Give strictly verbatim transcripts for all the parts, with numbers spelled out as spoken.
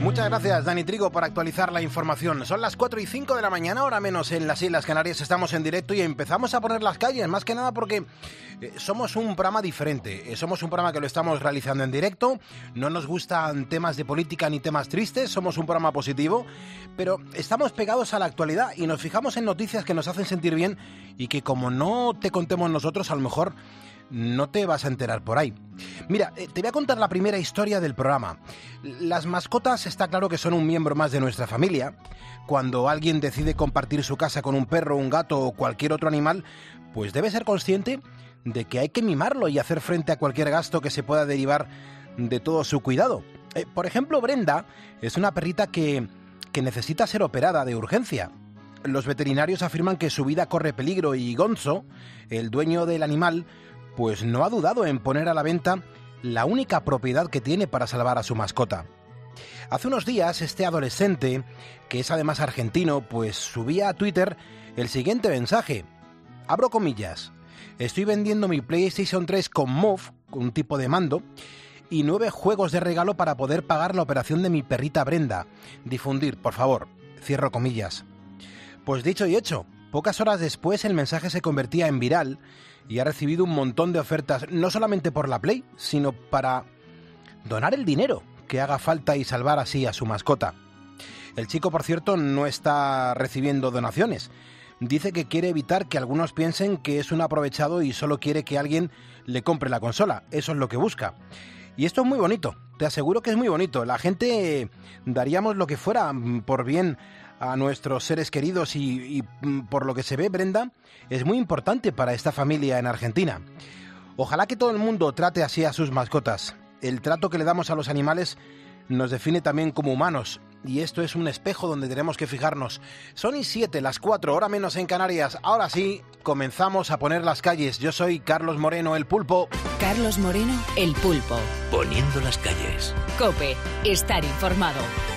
Muchas gracias, Dani Trigo, por actualizar la información. Son las cuatro y cinco de la mañana, hora menos en las Islas Canarias. Estamos en directo y empezamos a poner las calles, más que nada porque eh, somos un programa diferente. Eh, somos un programa que lo estamos realizando en directo. No nos gustan temas de política ni temas tristes. Somos un programa positivo, pero estamos pegados a la actualidad y nos fijamos en noticias que nos hacen sentir bien y que, como no te contemos nosotros, a lo mejor no te vas a enterar por ahí. Mira, te voy a contar la primera historia del programa. Las mascotas está claro que son un miembro más de nuestra familia. Cuando alguien decide compartir su casa con un perro, un gato o cualquier otro animal, pues debe ser consciente de que hay que mimarlo y hacer frente a cualquier gasto que se pueda derivar de todo su cuidado. Eh, por ejemplo, Brenda es una perrita que, que necesita ser operada de urgencia. Los veterinarios afirman que su vida corre peligro y Gonzo, el dueño del animal, pues no ha dudado en poner a la venta la única propiedad que tiene para salvar a su mascota. Hace unos días, este adolescente, que es además argentino, pues subía a Twitter el siguiente mensaje. Abro comillas. Estoy vendiendo mi PlayStation tres con Move, con un tipo de mando, y nueve juegos de regalo para poder pagar la operación de mi perrita Brenda. Difundir, por favor. Cierro comillas. Pues dicho y hecho, pocas horas después el mensaje se convertía en viral y ha recibido un montón de ofertas, no solamente por la Play, sino para donar el dinero que haga falta y salvar así a su mascota. El chico, por cierto, no está recibiendo donaciones. Dice que quiere evitar que algunos piensen que es un aprovechado y solo quiere que alguien le compre la consola. Eso es lo que busca. Y esto es muy bonito, te aseguro que es muy bonito. La gente daríamos lo que fuera por bien a nuestros seres queridos y, y por lo que se ve, Brenda es muy importante para esta familia en Argentina. Ojalá que todo el mundo trate así a sus mascotas. El trato que le damos a los animales nos define también como humanos y esto es un espejo donde tenemos que fijarnos. Son y siete, las cuatro, hora menos en Canarias. Ahora sí, comenzamos a poner las calles. Yo soy Carlos Moreno, el Pulpo. Carlos Moreno, el Pulpo. Poniendo las calles. COPE, estar informado.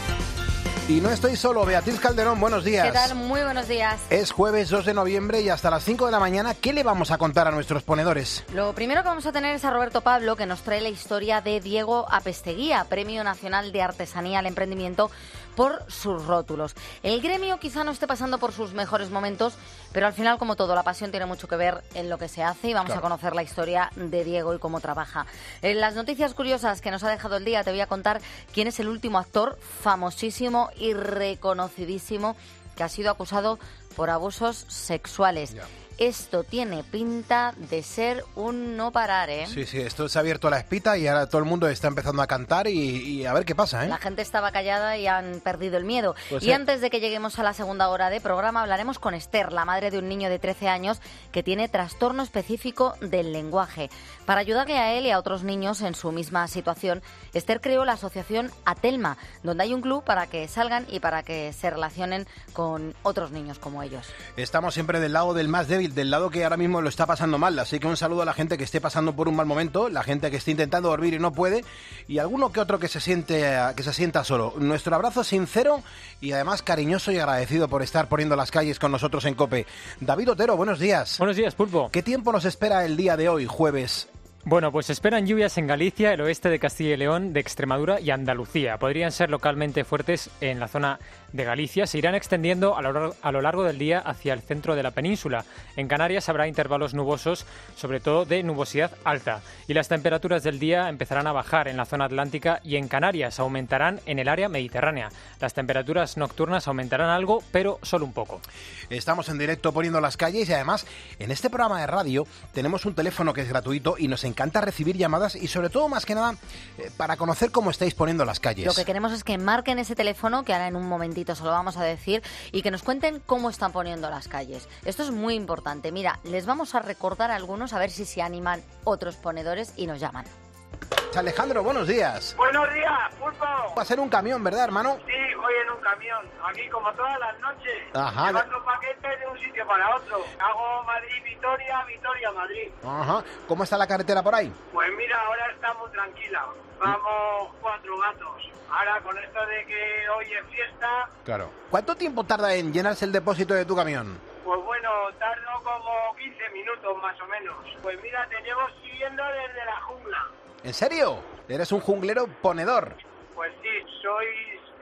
Y no estoy solo, Beatriz Calderón, buenos días. ¿Qué tal? Muy buenos días. Es jueves dos de noviembre y hasta las cinco de la mañana, ¿qué le vamos a contar a nuestros ponedores? Lo primero que vamos a tener es a Roberto Pablo, que nos trae la historia de Diego Apesteguía, Premio Nacional de Artesanía al Emprendimiento por sus rótulos. El gremio quizá no esté pasando por sus mejores momentos, pero al final, como todo, la pasión tiene mucho que ver en lo que se hace y vamos claro. a conocer la historia de Diego y cómo trabaja. En las noticias curiosas que nos ha dejado el día, te voy a contar quién es el último actor famosísimo y reconocidísimo que ha sido acusado por abusos sexuales. Yeah. Esto tiene pinta de ser un no parar, ¿eh? Sí, sí, esto se ha abierto la espita y ahora todo el mundo está empezando a cantar y, y a ver qué pasa, ¿eh? La gente estaba callada y han perdido el miedo. Pues y sí. Antes de que lleguemos a la segunda hora de programa, hablaremos con Esther, la madre de un niño de trece años que tiene trastorno específico del lenguaje. Para ayudarle a él y a otros niños en su misma situación, Esther creó la asociación Atelma, donde hay un club para que salgan y para que se relacionen con otros niños como ellos. Estamos siempre del lado del más débil, del lado que ahora mismo lo está pasando mal, así que un saludo a la gente que esté pasando por un mal momento, la gente que esté intentando dormir y no puede, y alguno que otro que se siente que se sienta solo. Nuestro abrazo sincero y además cariñoso y agradecido por estar poniendo las calles con nosotros en COPE. David Otero, buenos días. Buenos días, Pulpo. ¿Qué tiempo nos espera el día de hoy, jueves? Bueno, pues esperan lluvias en Galicia, el oeste de Castilla y León, de Extremadura y Andalucía. Podrían ser localmente fuertes en la zona de Galicia. Se irán extendiendo a lo, largo, a lo largo del día hacia el centro de la península. En Canarias habrá intervalos nubosos, sobre todo de nubosidad alta. Y las temperaturas del día empezarán a bajar en la zona atlántica y en Canarias aumentarán en el área mediterránea. Las temperaturas nocturnas aumentarán algo, pero solo un poco. Estamos en directo poniendo las calles y además en este programa de radio tenemos un teléfono que es gratuito y nos encanta recibir llamadas y sobre todo, más que nada, eh, para conocer cómo estáis poniendo las calles. Lo que queremos es que marquen ese teléfono, que ahora en un momentito se lo vamos a decir, y que nos cuenten cómo están poniendo las calles. Esto es muy importante. Mira, les vamos a recordar a algunos a ver si se animan otros ponedores y nos llaman. Alejandro, buenos días. Buenos días, Pulpo. Va a ser un camión, ¿verdad, hermano? Sí, voy en un camión, aquí como todas las noches. Ajá. Llevando paquetes de un sitio para otro. Hago Madrid-Vitoria, Vitoria-Madrid. Ajá. ¿Cómo está la carretera por ahí? Pues mira, ahora está muy tranquila. Vamos cuatro gatos. Ahora con esto de que hoy es fiesta... Claro. ¿Cuánto tiempo tarda en llenarse el depósito de tu camión? Pues bueno, tardo como quince minutos más o menos. Pues mira, te llevo siguiendo desde la jungla. ¿En serio? ¿Eres un junglero ponedor? Pues sí, soy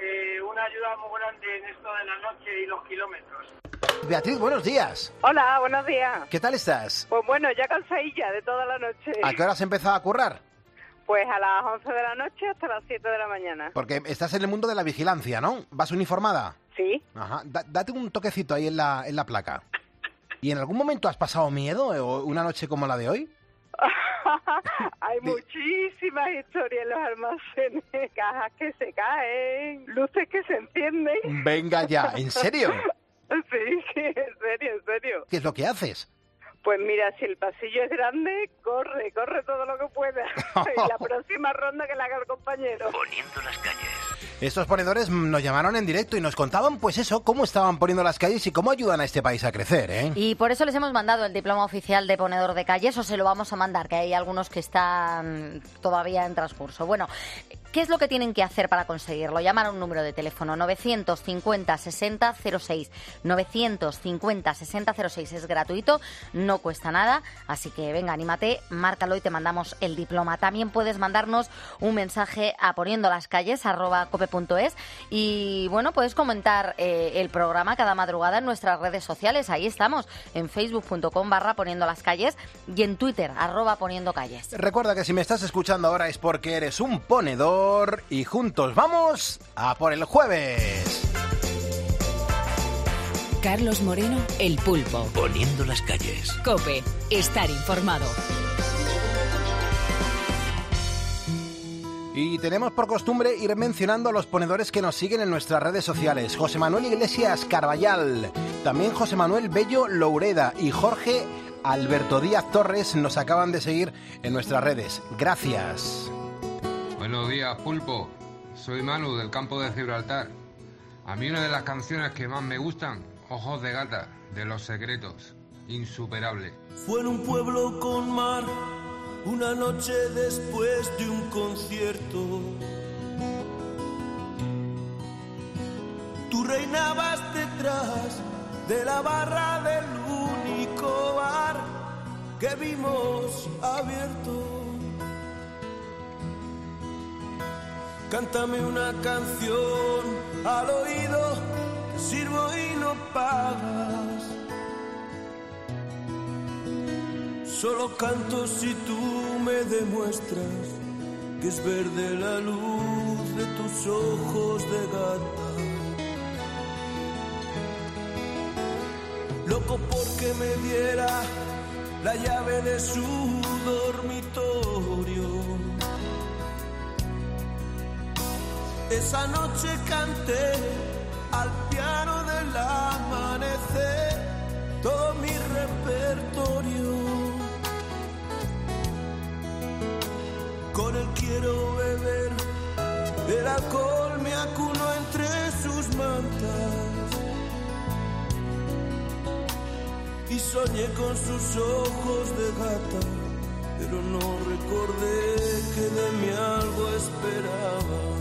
eh, una ayuda muy grande en esto de la noche y los kilómetros. Beatriz, buenos días. Hola, buenos días. ¿Qué tal estás? Pues bueno, ya cansadilla de toda la noche. ¿A qué hora has empezado a currar? Pues a las once de la noche hasta las siete de la mañana. Porque estás en el mundo de la vigilancia, ¿no? ¿Vas uniformada? Sí. Ajá. Da- date un toquecito ahí en la, en la placa. ¿Y en algún momento has pasado miedo o una noche como la de hoy? Hay muchísimas historias en los almacenes, cajas que se caen, luces que se encienden. Venga ya, ¿en serio? Sí, sí, en serio, en serio. ¿Qué es lo que haces? Pues mira, si el pasillo es grande, corre, corre todo lo que pueda. Y la próxima ronda que la haga el compañero. Poniendo las calles. Estos ponedores nos llamaron en directo y nos contaban, pues eso, cómo estaban poniendo las calles y cómo ayudan a este país a crecer, ¿eh? Y por eso les hemos mandado el diploma oficial de ponedor de calles, o se lo vamos a mandar, que hay algunos que están todavía en transcurso. Bueno, ¿qué es lo que tienen que hacer para conseguirlo? Llamar a un número de teléfono novecientos cincuenta sesenta cero seis. novecientos cincuenta sesenta cero seis es gratuito, no cuesta nada, así que venga, anímate, márcalo y te mandamos el diploma. También puedes mandarnos un mensaje a poniendo las calles arroba cope punto es y bueno, puedes comentar eh, el programa cada madrugada en nuestras redes sociales. Ahí estamos, en facebook punto com barra poniendo las calles y en Twitter arroba poniendo calles. Recuerda que si me estás escuchando ahora es porque eres un ponedor y juntos vamos a por el jueves. Carlos Moreno, El Pulpo. Poniendo las calles. COPE. Estar informado. Y tenemos por costumbre ir mencionando a los ponedores que nos siguen en nuestras redes sociales. José Manuel Iglesias Carballal, también José Manuel Bello Loureda y Jorge Alberto Díaz Torres nos acaban de seguir en nuestras redes. Gracias. Buenos días, Pulpo. Soy Manu, del campo de Gibraltar. A mí una de las canciones que más me gustan, Ojos de Gata, de Los Secretos. Insuperable. Fue en un pueblo con mar, una noche después de un concierto. Tú reinabas detrás de la barra del único bar que vimos abierto. Cántame una canción al oído, te sirvo y no pagas. Solo canto si tú me demuestras que es verde la luz de tus ojos de gata. Loco porque me diera la llave de su dormitorio. Esa noche canté al piano del amanecer todo mi repertorio. Con él quiero beber, el alcohol me acuno entre sus mantas. Y soñé con sus ojos de gata, pero no recordé que de mí algo esperaba.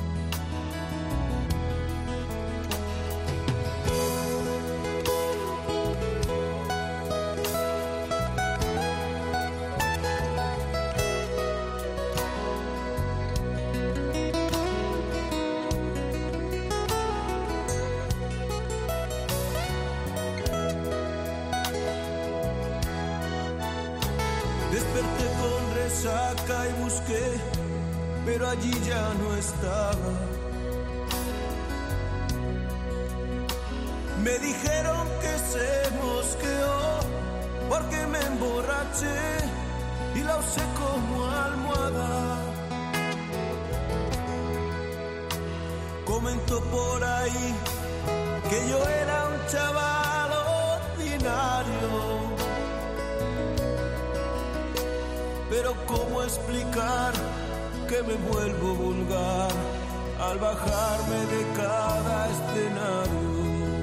Desperté con resaca y busqué, pero allí ya no estaba. Me dijeron que se mosqueó porque me emborraché y la usé como almohada. Comentó por ahí que yo era un chaval ordinario. Pero ¿cómo explicar que me vuelvo vulgar al bajarme de cada escenario?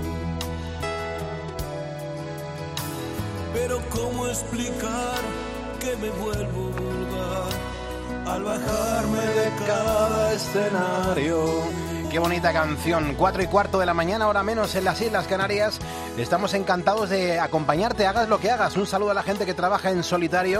Pero ¿cómo explicar que me vuelvo vulgar al bajarme de cada escenario? Qué bonita canción. Cuatro y cuarto de la mañana, hora menos en las Islas Canarias. Estamos encantados de acompañarte, hagas lo que hagas. Un saludo a la gente que trabaja en solitario,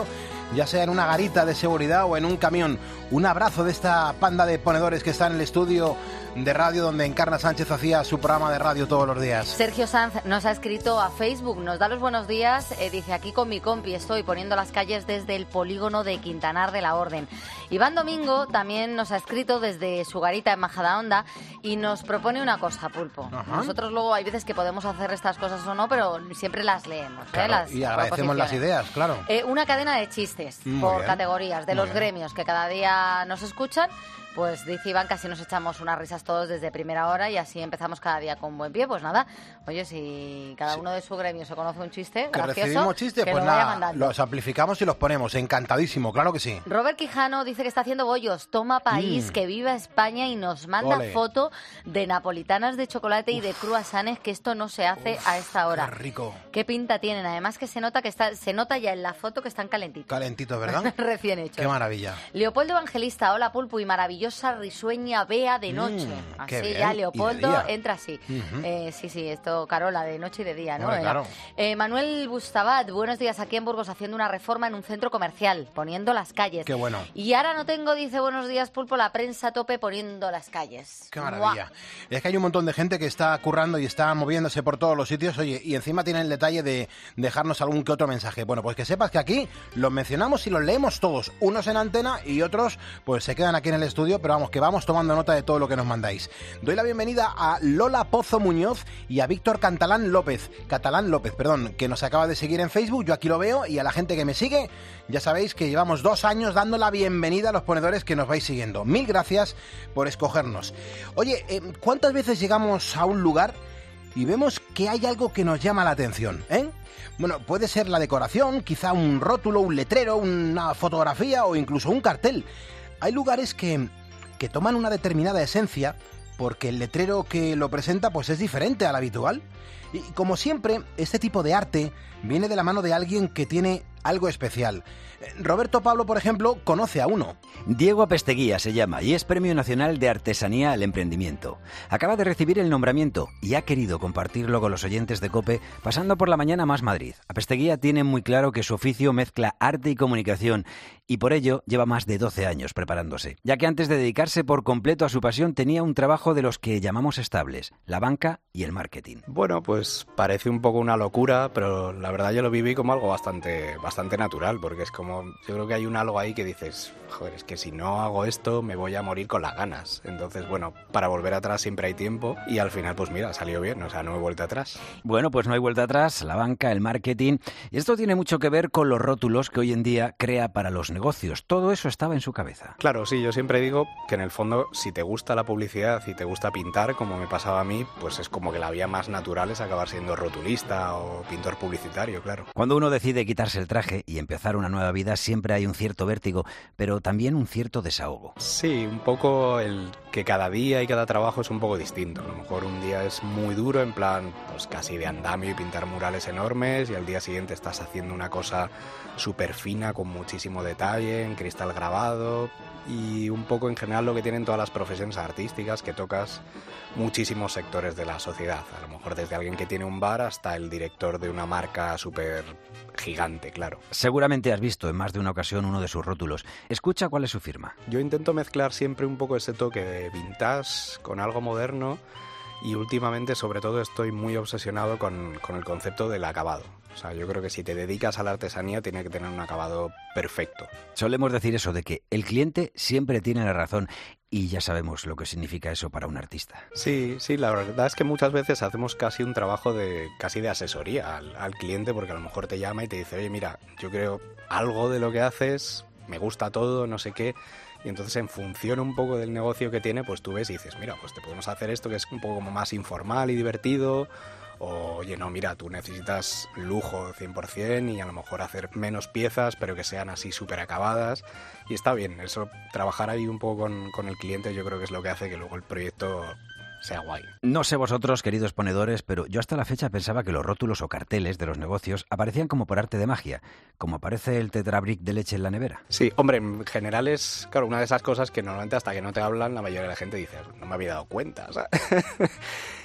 ya sea en una garita de seguridad o en un camión. Un abrazo de esta panda de ponedores que está en el estudio de radio donde Encarna Sánchez hacía su programa de radio todos los días. Sergio Sanz nos ha escrito a Facebook, nos da los buenos días, eh, dice: aquí con mi compi estoy poniendo las calles desde el polígono de Quintanar de la Orden. Iván Domingo también nos ha escrito desde su garita en Majadahonda y nos propone una cosa, Pulpo. Ajá. Nosotros luego hay veces que podemos hacer estas cosas o no, pero siempre las leemos. Claro, ¿eh? Las y agradecemos las ideas, claro. Eh, una cadena de chistes Muy por bien. categorías de Muy los bien. gremios que cada día nos escuchan. Pues dice Iván, casi nos echamos unas risas todos desde primera hora y así empezamos cada día con buen pie. Pues nada, oye, si cada uno de su gremio se conoce un chiste que gracioso, recibimos chistes, que pues lo vaya nada, mandando. Los amplificamos y los ponemos. Encantadísimo, claro que sí. Robert Quijano dice que está haciendo bollos. Toma país, mm. que viva España, y nos manda Ole. foto de napolitanas de chocolate Uf. y de cruasanes, que esto no se hace Uf, a esta hora. Qué rico. Qué pinta tienen. Además que se nota que está, se nota ya en la foto que están calentitos. Calentitos, ¿verdad? Recién hechos. Qué maravilla. Leopoldo Evangelista, hola Pulpo, y maravillosa risueña Bea de noche. Mm, así bien. ya Leopoldo de entra así. Uh-huh. eh, sí, sí, esto Carola de noche y de día, ¿no? Hombre, claro. eh, Manuel Bustabat, buenos días, aquí en Burgos haciendo una reforma en un centro comercial, poniendo las calles. Qué bueno. Y ahora no tengo, dice, buenos días Pulpo, la prensa a tope poniendo las calles. Qué maravilla. ¡Buah! Es que hay un montón de gente que está currando y está moviéndose por todos los sitios, oye, y encima tienen el detalle de dejarnos algún que otro mensaje. Bueno, pues que sepas que aquí los mencionamos y los leemos todos, unos en antena y otros pues se quedan aquí en el estudio, pero vamos, que vamos tomando nota de todo lo que nos mandáis. Doy la bienvenida a Lola Pozo Muñoz y a Víctor Catalán López, Catalán López, perdón, que nos acaba de seguir en Facebook, yo aquí lo veo, y a la gente que me sigue, ya sabéis que llevamos dos años dando la bienvenida a los ponedores que nos vais siguiendo. Mil gracias por escogernos. Oye, eh, ¿cuántas veces llegamos a un lugar y vemos que hay algo que nos llama la atención, ¿eh? Bueno, puede ser la decoración, quizá un rótulo, un letrero, una fotografía o incluso un cartel. Hay lugares que, que toman una determinada esencia porque el letrero que lo presenta pues es diferente al habitual. Y como siempre, este tipo de arte viene de la mano de alguien que tiene algo especial. Roberto Pablo, por ejemplo, conoce a uno. Diego Apesteguía se llama y es Premio Nacional de Artesanía al Emprendimiento. Acaba de recibir el nombramiento y ha querido compartirlo con los oyentes de COPE pasando por la mañana Más Madrid. Apesteguía tiene muy claro que su oficio mezcla arte y comunicación y por ello lleva más de doce años preparándose, ya que antes de dedicarse por completo a su pasión tenía un trabajo de los que llamamos estables, la banca y el marketing. Bueno, pues parece un poco una locura, pero la verdad yo lo viví como algo bastante, bastante natural, porque es como, yo creo que hay un algo ahí que dices, joder, es que si no hago esto me voy a morir con las ganas. Entonces, bueno, para volver atrás siempre hay tiempo y al final, pues mira, salió bien, o sea, no he vuelto atrás. Bueno, pues no hay vuelta atrás, la banca, el marketing, y esto tiene mucho que ver con los rótulos que hoy en día crea para los negocios. Todo eso estaba en su cabeza. Claro, sí, yo siempre digo que en el fondo, si te gusta la publicidad y te gusta pintar, como me pasaba a mí, pues es como que la vía más natural es acabar siendo rotulista o pintor publicitario, claro. Cuando uno decide quitarse el traje y empezar una nueva vida, siempre hay un cierto vértigo, pero también un cierto desahogo. Sí, un poco el que cada día y cada trabajo es un poco distinto. A lo mejor un día es muy duro, en plan, pues casi de andamio y pintar murales enormes, y al día siguiente estás haciendo una cosa súper fina con muchísimo detalle, en cristal grabado, y un poco en general lo que tienen todas las profesiones artísticas, que tocas muchísimos sectores de la sociedad, a lo mejor desde alguien que tiene un bar hasta el director de una marca súper gigante, claro. Seguramente has visto en más de una ocasión uno de sus rótulos. Escucha cuál es su firma. Yo intento mezclar siempre un poco ese toque de vintage con algo moderno, y últimamente sobre todo estoy muy obsesionado con, con el concepto del acabado. O sea, yo creo que si te dedicas a la artesanía tiene que tener un acabado perfecto. Solemos decir eso de que el cliente siempre tiene la razón, y ya sabemos lo que significa eso para un artista. Sí, sí, la verdad es que muchas veces hacemos casi un trabajo de casi de asesoría al, al cliente, porque a lo mejor te llama y te dice, oye, mira, yo creo algo de lo que haces, me gusta todo, no sé qué. Y entonces en función un poco del negocio que tiene, pues tú ves y dices, mira, pues te podemos hacer esto que es un poco como más informal y divertido. O, oye, no, mira, tú necesitas lujo cien por ciento y a lo mejor hacer menos piezas, pero que sean así súper acabadas. Y está bien, eso, trabajar ahí un poco con, con el cliente, yo creo que es lo que hace que luego el proyecto sea guay. No sé vosotros, queridos ponedores, pero yo hasta la fecha pensaba que los rótulos o carteles de los negocios aparecían como por arte de magia, como aparece el tetrabric de leche en la nevera. Sí, hombre, en general es, claro, una de esas cosas que normalmente hasta que no te hablan la mayoría de la gente dice, no me había dado cuenta, o sea,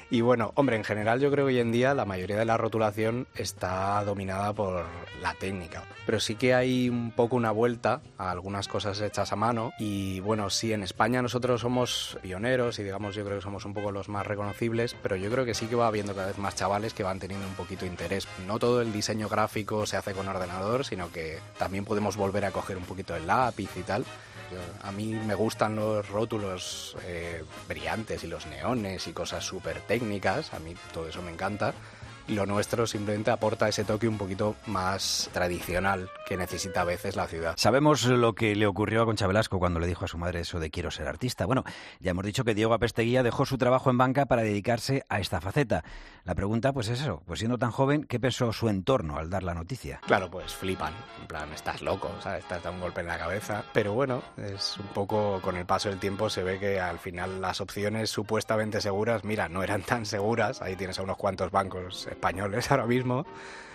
Y bueno, hombre, en general yo creo que hoy en día la mayoría de la rotulación está dominada por la técnica. Pero sí que hay un poco una vuelta a algunas cosas hechas a mano. Y bueno, sí, en España nosotros somos pioneros y digamos yo creo que somos un poco los más reconocibles, pero yo creo que sí que va habiendo cada vez más chavales que van teniendo un poquito de interés. No todo el diseño gráfico se hace con ordenador, sino que también podemos volver a coger un poquito el lápiz y tal. A mí me gustan los rótulos eh, brillantes y los neones y cosas súper técnicas, a mí todo eso me encanta. Y lo nuestro simplemente aporta ese toque un poquito más tradicional que necesita a veces la ciudad. Sabemos lo que le ocurrió a Concha Velasco cuando le dijo a su madre eso de quiero ser artista. Bueno, ya hemos dicho que Diego Apesteguía dejó su trabajo en banca para dedicarse a esta faceta. La pregunta pues es eso, pues siendo tan joven, ¿qué pensó su entorno al dar la noticia? Claro, pues flipan, en plan, estás loco, ¿sabes? Te has dado un golpe en la cabeza. Pero bueno, es un poco, con el paso del tiempo se ve que al final las opciones supuestamente seguras, mira, no eran tan seguras. Ahí tienes a unos cuantos bancos españoles ahora mismo,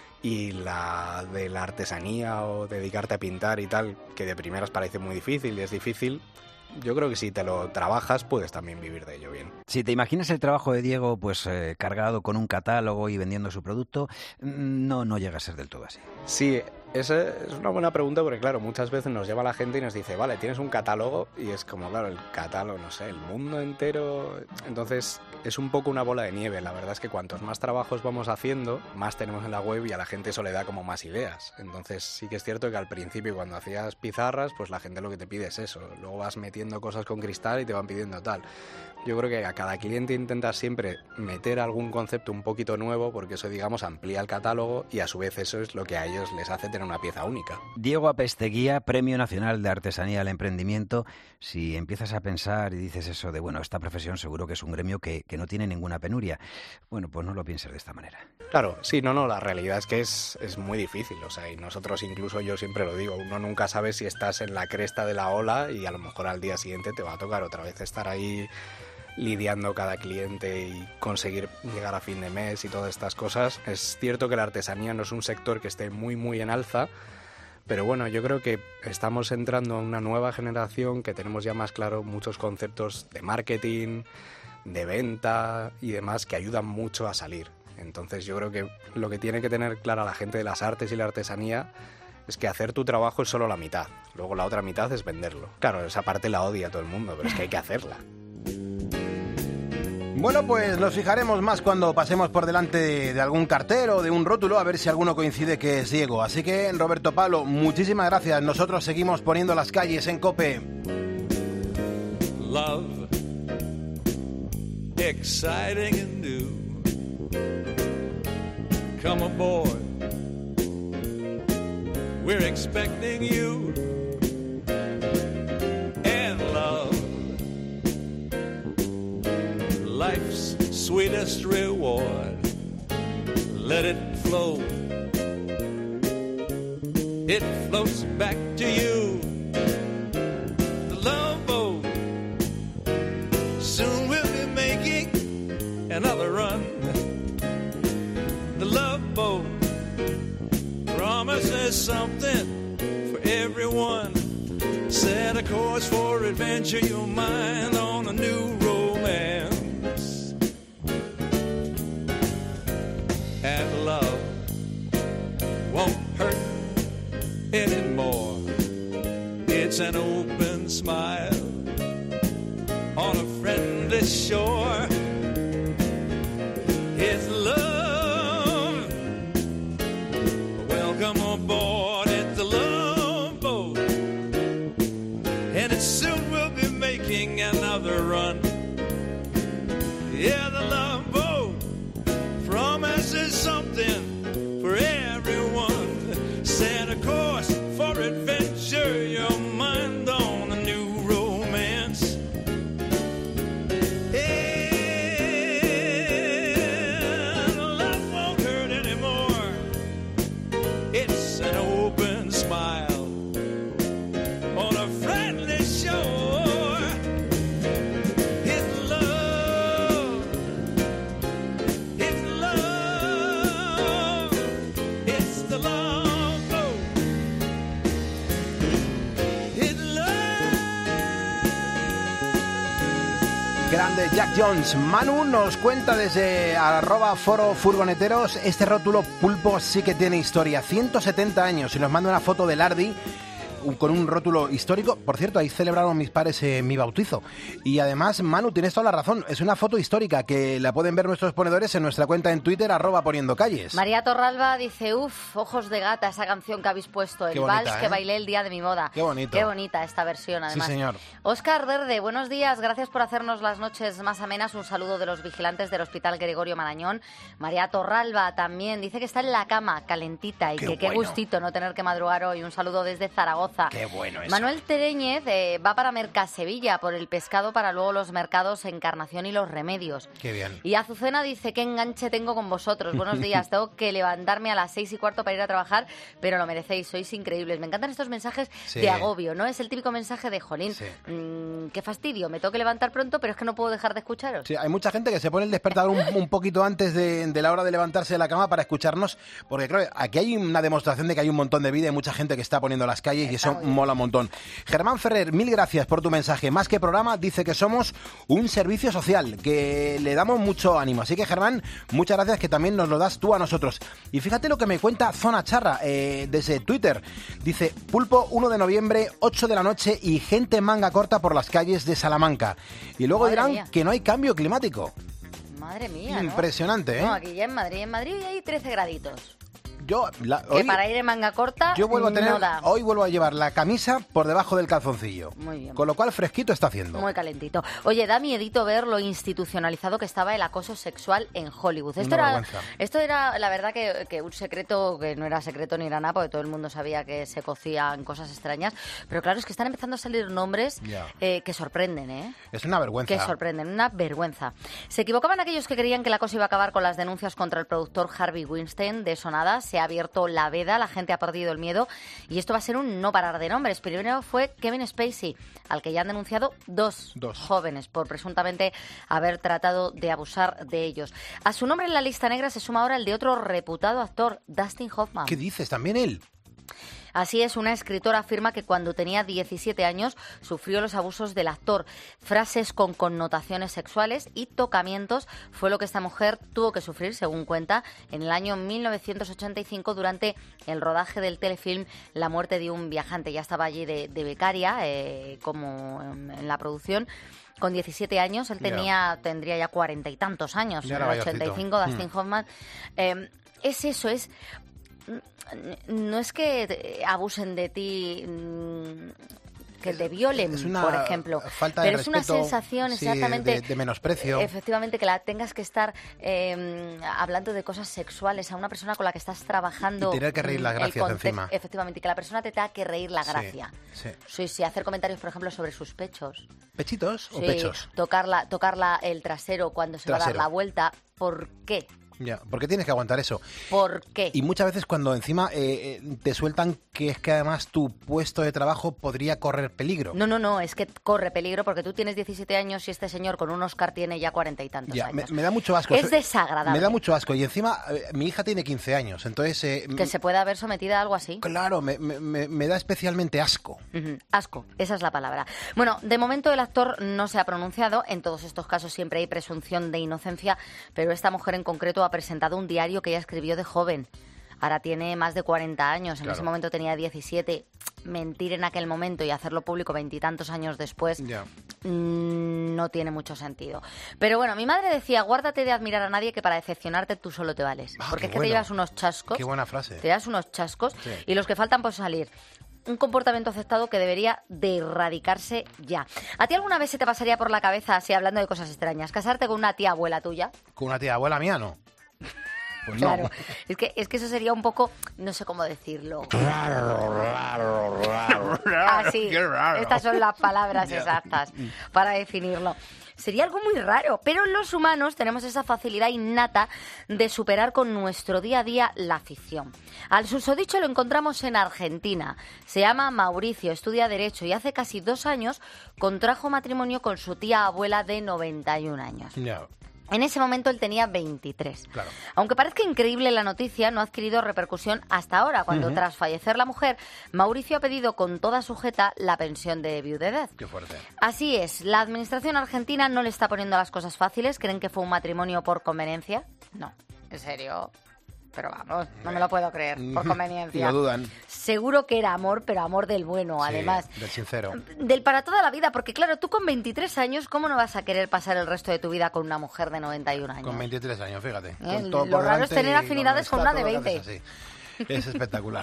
y la de la artesanía o dedicarte a pintar y tal, que de primeras parece muy difícil y es difícil, yo creo que si te lo trabajas puedes también vivir de ello bien. Si te imaginas el trabajo de Diego pues eh, cargado con un catálogo y vendiendo su producto, no, no llega a ser del todo así. Sí, esa es una buena pregunta porque claro, muchas veces nos lleva la gente y nos dice, vale, tienes un catálogo, y es como, claro, el catálogo, no sé, el mundo entero. Entonces es un poco una bola de nieve. La verdad es que cuantos más trabajos vamos haciendo, más tenemos en la web y a la gente eso le da como más ideas. Entonces sí que es cierto que al principio cuando hacías pizarras, pues la gente lo que te pide es eso. Luego vas metiendo cosas con cristal y te van pidiendo tal. Yo creo que a cada cliente intentas siempre meter algún concepto un poquito nuevo porque eso, digamos, amplía el catálogo y a su vez eso es lo que a ellos les hace tener una pieza única. Diego Apesteguía, Premio Nacional de Artesanía al Emprendimiento. Si empiezas a pensar y dices eso de, bueno, esta profesión seguro que es un gremio que, que no tiene ninguna penuria, bueno, pues no lo pienses de esta manera. Claro, sí, no, no, la realidad es que es, es muy difícil, o sea, y nosotros incluso, yo siempre lo digo, uno nunca sabe si estás en la cresta de la ola y a lo mejor al día siguiente te va a tocar otra vez estar ahí lidiando cada cliente y conseguir llegar a fin de mes y todas estas cosas. Es cierto que la artesanía no es un sector que esté muy muy en alza, pero bueno, yo creo que estamos entrando en una nueva generación que tenemos ya más claro muchos conceptos de marketing, de venta y demás que ayudan mucho a salir. Entonces yo creo que lo que tiene que tener clara la gente de las artes y la artesanía es que hacer tu trabajo es solo la mitad, luego la otra mitad es venderlo. Claro, esa parte la odia todo el mundo, pero es que hay que hacerla. Bueno, pues nos fijaremos más cuando pasemos por delante de, de algún cartel o de un rótulo, a ver si alguno coincide que es Diego. Así que, Roberto Pablo, muchísimas gracias. Nosotros seguimos poniendo las calles en COPE. Love, exciting and new. Come aboard, we're expecting you. And love, life's sweetest reward. Let it flow. It floats back to you. The love boat. Soon we'll be making another run. The love boat promises something for everyone. Set a course for adventure, your mind on a new romance. And love won't hurt anymore. It's an open smile on a friendly shore. It's love. Welcome aboard. It's the love boat. And it soon will be making another run. Yeah, the love boat promises something for everyone. Set a course for adventure, your mind on a new romance. And love won't hurt anymore. It's an open smile on a friendly shore. It's love. It's love. It's the love boat. Grande Jack Jones. Manu nos cuenta desde arroba foro furgoneteros, este rótulo Pulpo sí que tiene historia, ciento setenta años, y nos manda una foto del Ardi con un rótulo histórico. Por cierto, ahí celebraron mis padres eh, mi bautizo. Y además, Manu, tienes toda la razón, es una foto histórica que la pueden ver nuestros ponedores en nuestra cuenta en Twitter, arroba poniendo calles. María Torralba dice, uff, Ojos de Gata, esa canción que habéis puesto, el bonita, vals ¿eh? que bailé el día de mi boda. Qué bonito. Qué bonita esta versión, además. Sí, señor. Óscar Verde, buenos días, gracias por hacernos las noches más amenas. Un saludo de los vigilantes del Hospital Gregorio Marañón. María Torralba también dice que está en la cama, calentita, y Qué que qué bueno. gustito no tener que madrugar hoy. Un saludo desde Zaragoza. Qué bueno eso. Manuel Tereñez eh, va para Mercasevilla por el pescado, para luego los mercados Encarnación y Los Remedios. Qué bien. Y Azucena dice, qué enganche tengo con vosotros. Buenos días, tengo que levantarme a las seis y cuarto para ir a trabajar, pero lo merecéis, sois increíbles. Me encantan estos mensajes Sí. de agobio, ¿no? Es el típico mensaje de, jolín, Sí. mmm, qué fastidio, me tengo que levantar pronto, pero es que no puedo dejar de escucharos. Sí, hay mucha gente que se pone el despertador un, un poquito antes de, de la hora de levantarse de la cama para escucharnos, porque claro, aquí hay una demostración de que hay un montón de vida y mucha gente que está poniendo las calles y eso mola un montón. Germán Ferrer, mil gracias por tu mensaje. Más que programa, dice que somos un servicio social, que le damos mucho ánimo. Así que, Germán, muchas gracias, que también nos lo das tú a nosotros. Y fíjate lo que me cuenta Zona Charra eh, desde Twitter. Dice, Pulpo, uno de noviembre, ocho de la noche y gente manga corta por las calles de Salamanca. Y luego Madre dirán mía. que no hay cambio climático. Madre mía, ¿no? Impresionante, ¿eh? No, aquí ya en Madrid, en Madrid hay trece graditos. Yo, la- Que hoy, para ir en manga corta yo vuelvo a tener, no da. hoy vuelvo a llevar la camisa por debajo del calzoncillo. Muy bien. Con lo cual, fresquito está haciendo. Muy calentito. Oye, da miedito ver lo institucionalizado que estaba el acoso sexual en Hollywood. Esto Una era, vergüenza. esto era, la verdad, que, que un secreto que no era secreto ni era nada, porque todo el mundo sabía que se cocían cosas extrañas. Pero claro, es que están empezando a salir nombres Ya. eh, que sorprenden, ¿eh? Es una vergüenza. Que sorprenden, una vergüenza. Se equivocaban aquellos que creían que la cosa iba a acabar con las denuncias contra el productor Harvey Weinstein. De eso nada, se ha abierto la veda, la gente ha perdido el miedo y esto va a ser un no parar de nombres. Primero fue Kevin Spacey, al que ya han denunciado dos, Dos. jóvenes por presuntamente haber tratado de abusar de ellos. A su nombre en la lista negra se suma ahora el de otro reputado actor, Dustin Hoffman. ¿Qué dices? ¿También él? Así es, una escritora afirma que cuando tenía diecisiete años sufrió los abusos del actor. Frases con connotaciones sexuales y tocamientos fue lo que esta mujer tuvo que sufrir, según cuenta, en el año mil novecientos ochenta y cinco durante el rodaje del telefilm La muerte de un viajante. Ya estaba allí de, de becaria, eh, como en, en la producción. Con diecisiete años, él tenía Ya. tendría ya cuarenta y tantos años. Ya En era el ochenta y cinco, mayorcito. Dustin Mm. Hoffman. Eh, es eso, es... No es que te abusen de ti, mm, que te violen, es una por ejemplo, falta de pero es una respeto, sensación sí, exactamente de- de menosprecio. efectivamente, que la tengas que estar eh, hablando de cosas sexuales a una persona con la que estás trabajando. Y tener que reír las mm, el gracias context- encima. Efectivamente, y que la persona te tenga que reír la Sí, gracia. sí. Sí, sí, hacer comentarios, por ejemplo, sobre sus pechos. ¿Pechitos o Sí, pechos? tocarla, tocarla el trasero cuando se va a Trasero. dar la vuelta. ¿Por qué? Ya, ¿por qué tienes que aguantar eso? ¿Por qué? Y muchas veces cuando encima eh, eh, te sueltan que es que además tu puesto de trabajo podría correr peligro. No, no, no, es que corre peligro porque tú tienes diecisiete años y este señor con un Oscar tiene ya cuarenta y tantos Ya, me, años. me da mucho asco. Es Soy- desagradable. Me da mucho asco. Y encima, eh, mi hija tiene quince años, entonces... eh, Que se pueda haber sometido a algo así. Claro, me, me- me- me da especialmente asco. Ujú, asco, esa es la palabra. Bueno, de momento el actor no se ha pronunciado. En todos estos casos siempre hay presunción de inocencia, pero esta mujer en concreto ha presentado un diario que ella escribió de joven. Ahora tiene más de cuarenta años, en Claro. ese momento tenía diecisiete. Mentir en aquel momento y hacerlo público veintitantos años después Ya. mm, no tiene mucho sentido. Pero bueno, mi madre decía, guárdate de admirar a nadie, que para decepcionarte tú solo te vales. Ah, Porque qué es que bueno. te llevas unos chascos. Qué buena frase. Te llevas unos chascos Sí. y los que faltan por salir. Un comportamiento aceptado que debería de erradicarse ya. ¿A ti alguna vez se te pasaría por la cabeza, así hablando de cosas extrañas, casarte con una tía abuela tuya? Con una tía abuela mía, no. Pues no. Claro, es que, es que eso sería un poco, no sé cómo decirlo. Así, Qué raro. estas son las palabras exactas para definirlo. Sería algo muy raro, pero los humanos tenemos esa facilidad innata de superar con nuestro día a día la ficción. Al susodicho lo encontramos en Argentina. Se llama Mauricio, estudia Derecho y hace casi dos años contrajo matrimonio con su tía abuela de noventa y un años. Ya. En ese momento él tenía veintitrés. Claro. Aunque parezca increíble, la noticia no ha adquirido repercusión hasta ahora, cuando Uh-huh. tras fallecer la mujer, Mauricio ha pedido con toda sujeta la pensión de viudedad. Qué fuerte. Así es, la administración argentina no le está poniendo las cosas fáciles. ¿Creen que fue un matrimonio por conveniencia? No, en serio. Pero vamos, no me lo puedo creer, por conveniencia. Lo dudan. Seguro que era amor, pero amor del bueno, Sí, además. del sincero. Del para toda la vida, porque claro, tú con veintitrés años, ¿cómo no vas a querer pasar el resto de tu vida con una mujer de noventa y un años? Con veintitrés años, fíjate. Eh, Con todo lo por raro es delante tener y afinidades está con una de todo lo que veinte. haces así. Es espectacular.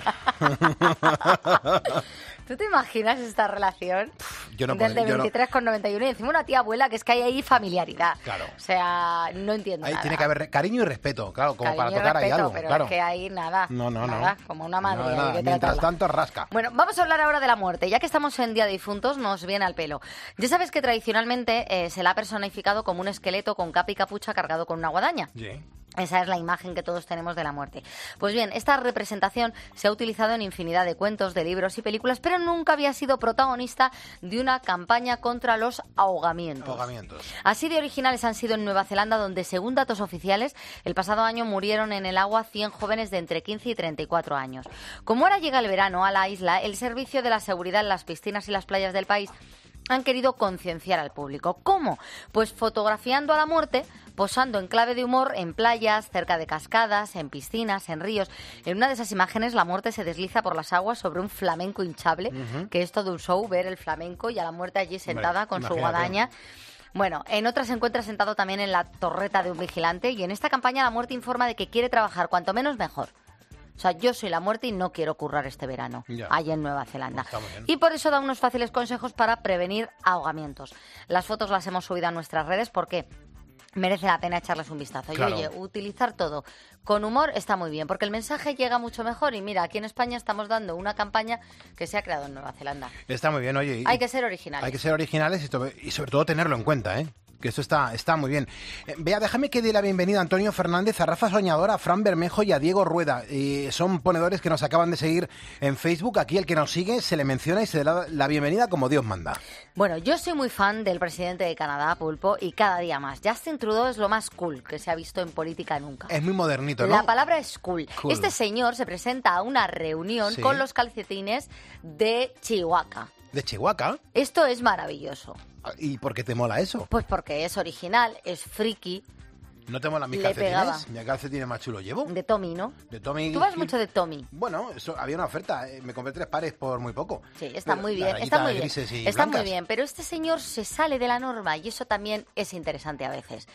¿Tú te imaginas esta relación? Yo no Del de podría, yo no- veintitrés con noventa y uno y encima una tía abuela, que es que hay ahí familiaridad. Claro. O sea, no entiendo Ahí nada. tiene que haber re- cariño y respeto, claro, como Cariño para y tocar ahí respeto, algo. pero Claro. es que ahí nada. No, no, no. nada, como una madre. Nada, hay nada. que Mientras tratarla. tanto, rasca. Bueno, vamos a hablar ahora de la muerte. Ya que estamos en Día de Difuntos, nos viene al pelo. Ya sabes que tradicionalmente eh, se la ha personificado como un esqueleto con capa y capucha cargado con una guadaña. Sí. Esa es la imagen que todos tenemos de la muerte. Pues bien, esta representación se ha utilizado en infinidad de cuentos, de libros y películas, pero nunca había sido protagonista de una campaña contra los ahogamientos. Ahogamientos. Así de originales han sido en Nueva Zelanda, donde, según datos oficiales, el pasado año murieron en el agua cien jóvenes de entre quince y treinta y cuatro años. Como ahora llega el verano a la isla, el Servicio de la Seguridad en las piscinas y las playas del país han querido concienciar al público. ¿Cómo? Pues fotografiando a la muerte, posando en clave de humor en playas, cerca de cascadas, en piscinas, en ríos. En una de esas imágenes, la muerte se desliza por las aguas sobre un flamenco hinchable, Ujú. que es todo un show, ver el flamenco y a la muerte allí sentada Hombre, con su imagínate. guadaña. Bueno, en otras se encuentra sentado también en la torreta de un vigilante, y en esta campaña la muerte informa de que quiere trabajar cuanto menos mejor. O sea, yo soy la muerte y no quiero currar este verano, Ya. allá en Nueva Zelanda. Está muy bien. Y por eso da unos fáciles consejos para prevenir ahogamientos. Las fotos las hemos subido a nuestras redes porque merece la pena echarles un vistazo. Y Claro. oye, utilizar todo con humor está muy bien, porque el mensaje llega mucho mejor. Y mira, aquí en España estamos dando una campaña que se ha creado en Nueva Zelanda. Está muy bien, oye. y- Hay que ser originales. Hay que ser originales y, to- y sobre todo tenerlo en cuenta, ¿eh? Que esto está, está muy bien. Eh, Vea, déjame que dé la bienvenida a Antonio Fernández, a Rafa Soñador, a Fran Bermejo y a Diego Rueda. Eh, son ponedores que nos acaban de seguir en Facebook. Aquí el que nos sigue se le menciona y se le da la bienvenida como Dios manda. Bueno, yo soy muy fan del presidente de Canadá, Pulpo, y cada día más. Justin Trudeau es lo más cool que se ha visto en política nunca. Es muy modernito, ¿no? La palabra es cool. Cool. Este señor se presenta a una reunión Sí. con los calcetines de Chihuahua. De Chihuahua. Esto es maravilloso. ¿Y por qué te mola eso? Pues porque es original, es friki, ¿No te mola mis Le calcetines? pegaba. Mi calcetines más chulo llevo. de Tommy, ¿no? De Tommy. Tú vas Hil- mucho de Tommy. Bueno, eso, había una oferta. eh, Me compré tres pares por muy poco. Sí, está Pero muy las bien, está rayitas muy bien. grises y Está muy blancas. bien, pero este señor se sale de la norma y eso también es interesante a veces.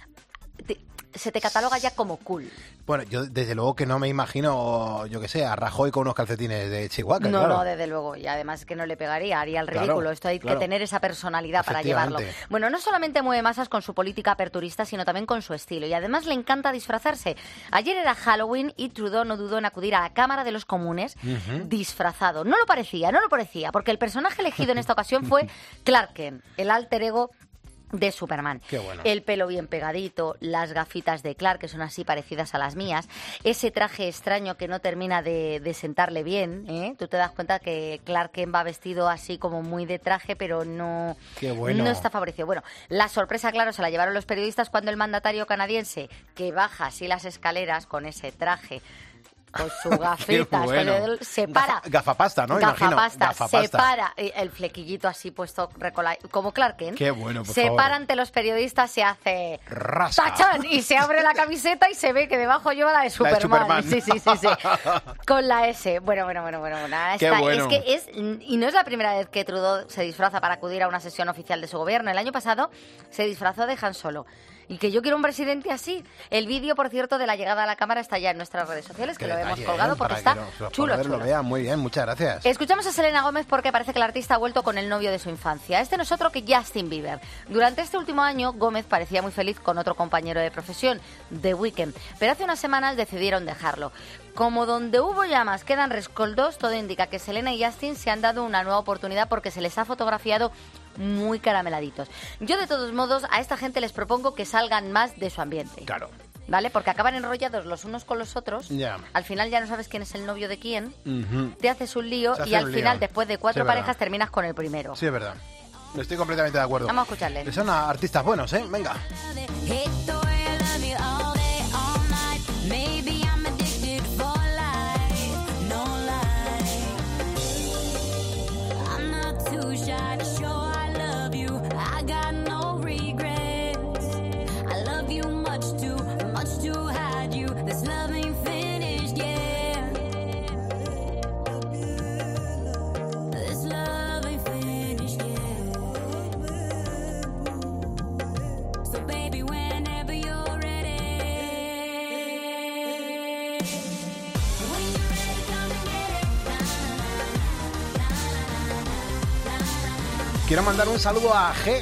Te- se te cataloga ya como cool. Bueno, yo desde luego que no me imagino, yo qué sé, a Rajoy con unos calcetines de Chihuahua. No, claro. no, desde luego. Y además que no le pegaría, haría el Claro, ridículo. Esto hay claro. que tener esa personalidad para llevarlo. Efectivamente. Bueno, no solamente mueve masas con su política aperturista, sino también con su estilo. Y además le encanta disfrazarse. Ayer era Halloween y Trudeau no dudó en acudir a la Cámara de los Comunes Ujú. disfrazado. No lo parecía, no lo parecía, porque el personaje elegido en esta ocasión fue Clark Kent, el alter ego de Superman. Qué bueno. El pelo bien pegadito, las gafitas de Clark, que son así parecidas a las mías, ese traje extraño que no termina de, de sentarle bien, ¿eh? Tú te das cuenta que Clark Kent va vestido así como muy de traje, pero no, Qué bueno. no está favorecido. Bueno, la sorpresa, claro, se la llevaron los periodistas cuando el mandatario canadiense, que baja así las escaleras con ese traje, con sus gafitas, Qué bueno. con el- se para. Gafa- gafapasta, ¿no? Imagino. Gafapasta, se Gafapasta. para, eh, el flequillito así puesto, recola- como Clark Kent. Qué bueno, por Se favor. para ante los periodistas, se hace Rasca. ¡tachán! Y se abre la camiseta y se ve que debajo lleva la de Superman. Superman. Sí, sí, sí, sí. Con la S. Bueno, bueno, bueno, bueno. bueno. Ahí Qué está. bueno. Es que es, y no es la primera vez que Trudeau se disfraza para acudir a una sesión oficial de su gobierno. El año pasado se disfrazó de Han Solo. Y que yo quiero un presidente así. El vídeo, por cierto, de la llegada a la cámara está ya en nuestras redes sociales, que Qué lo hemos detalle, colgado ¿eh? porque Para está que los- los chulo, poderes chulo. lo vean muy bien, muchas gracias. Escuchamos a Selena Gómez porque parece que la artista ha vuelto con el novio de su infancia. Este no es otro que Justin Bieber. Durante este último año, Gómez parecía muy feliz con otro compañero de profesión, The Weeknd, pero hace unas semanas decidieron dejarlo. Como donde hubo llamas quedan rescoldos, todo indica que Selena y Justin se han dado una nueva oportunidad porque se les ha fotografiado muy carameladitos. Yo, de todos modos, a esta gente les propongo que salgan más de su ambiente. Claro. ¿Vale? Porque acaban enrollados los unos con los otros. Ya. Al final ya no sabes quién es el novio de quién. Ujú. Te haces un lío Se y hace al un final, lío. después de Sí, cuatro es verdad. parejas, terminas con el primero. Sí, es verdad. Estoy completamente de acuerdo. Vamos a escucharle. Son artistas buenos, ¿eh? Venga. Esto too shy to show I love you. I got no regrets. I love you much too, much to hide you. This love ain't finished yet. This love ain't finished yet. So baby, whenever you're ready, when you're ready, come and get it. Quiero mandar un saludo a G.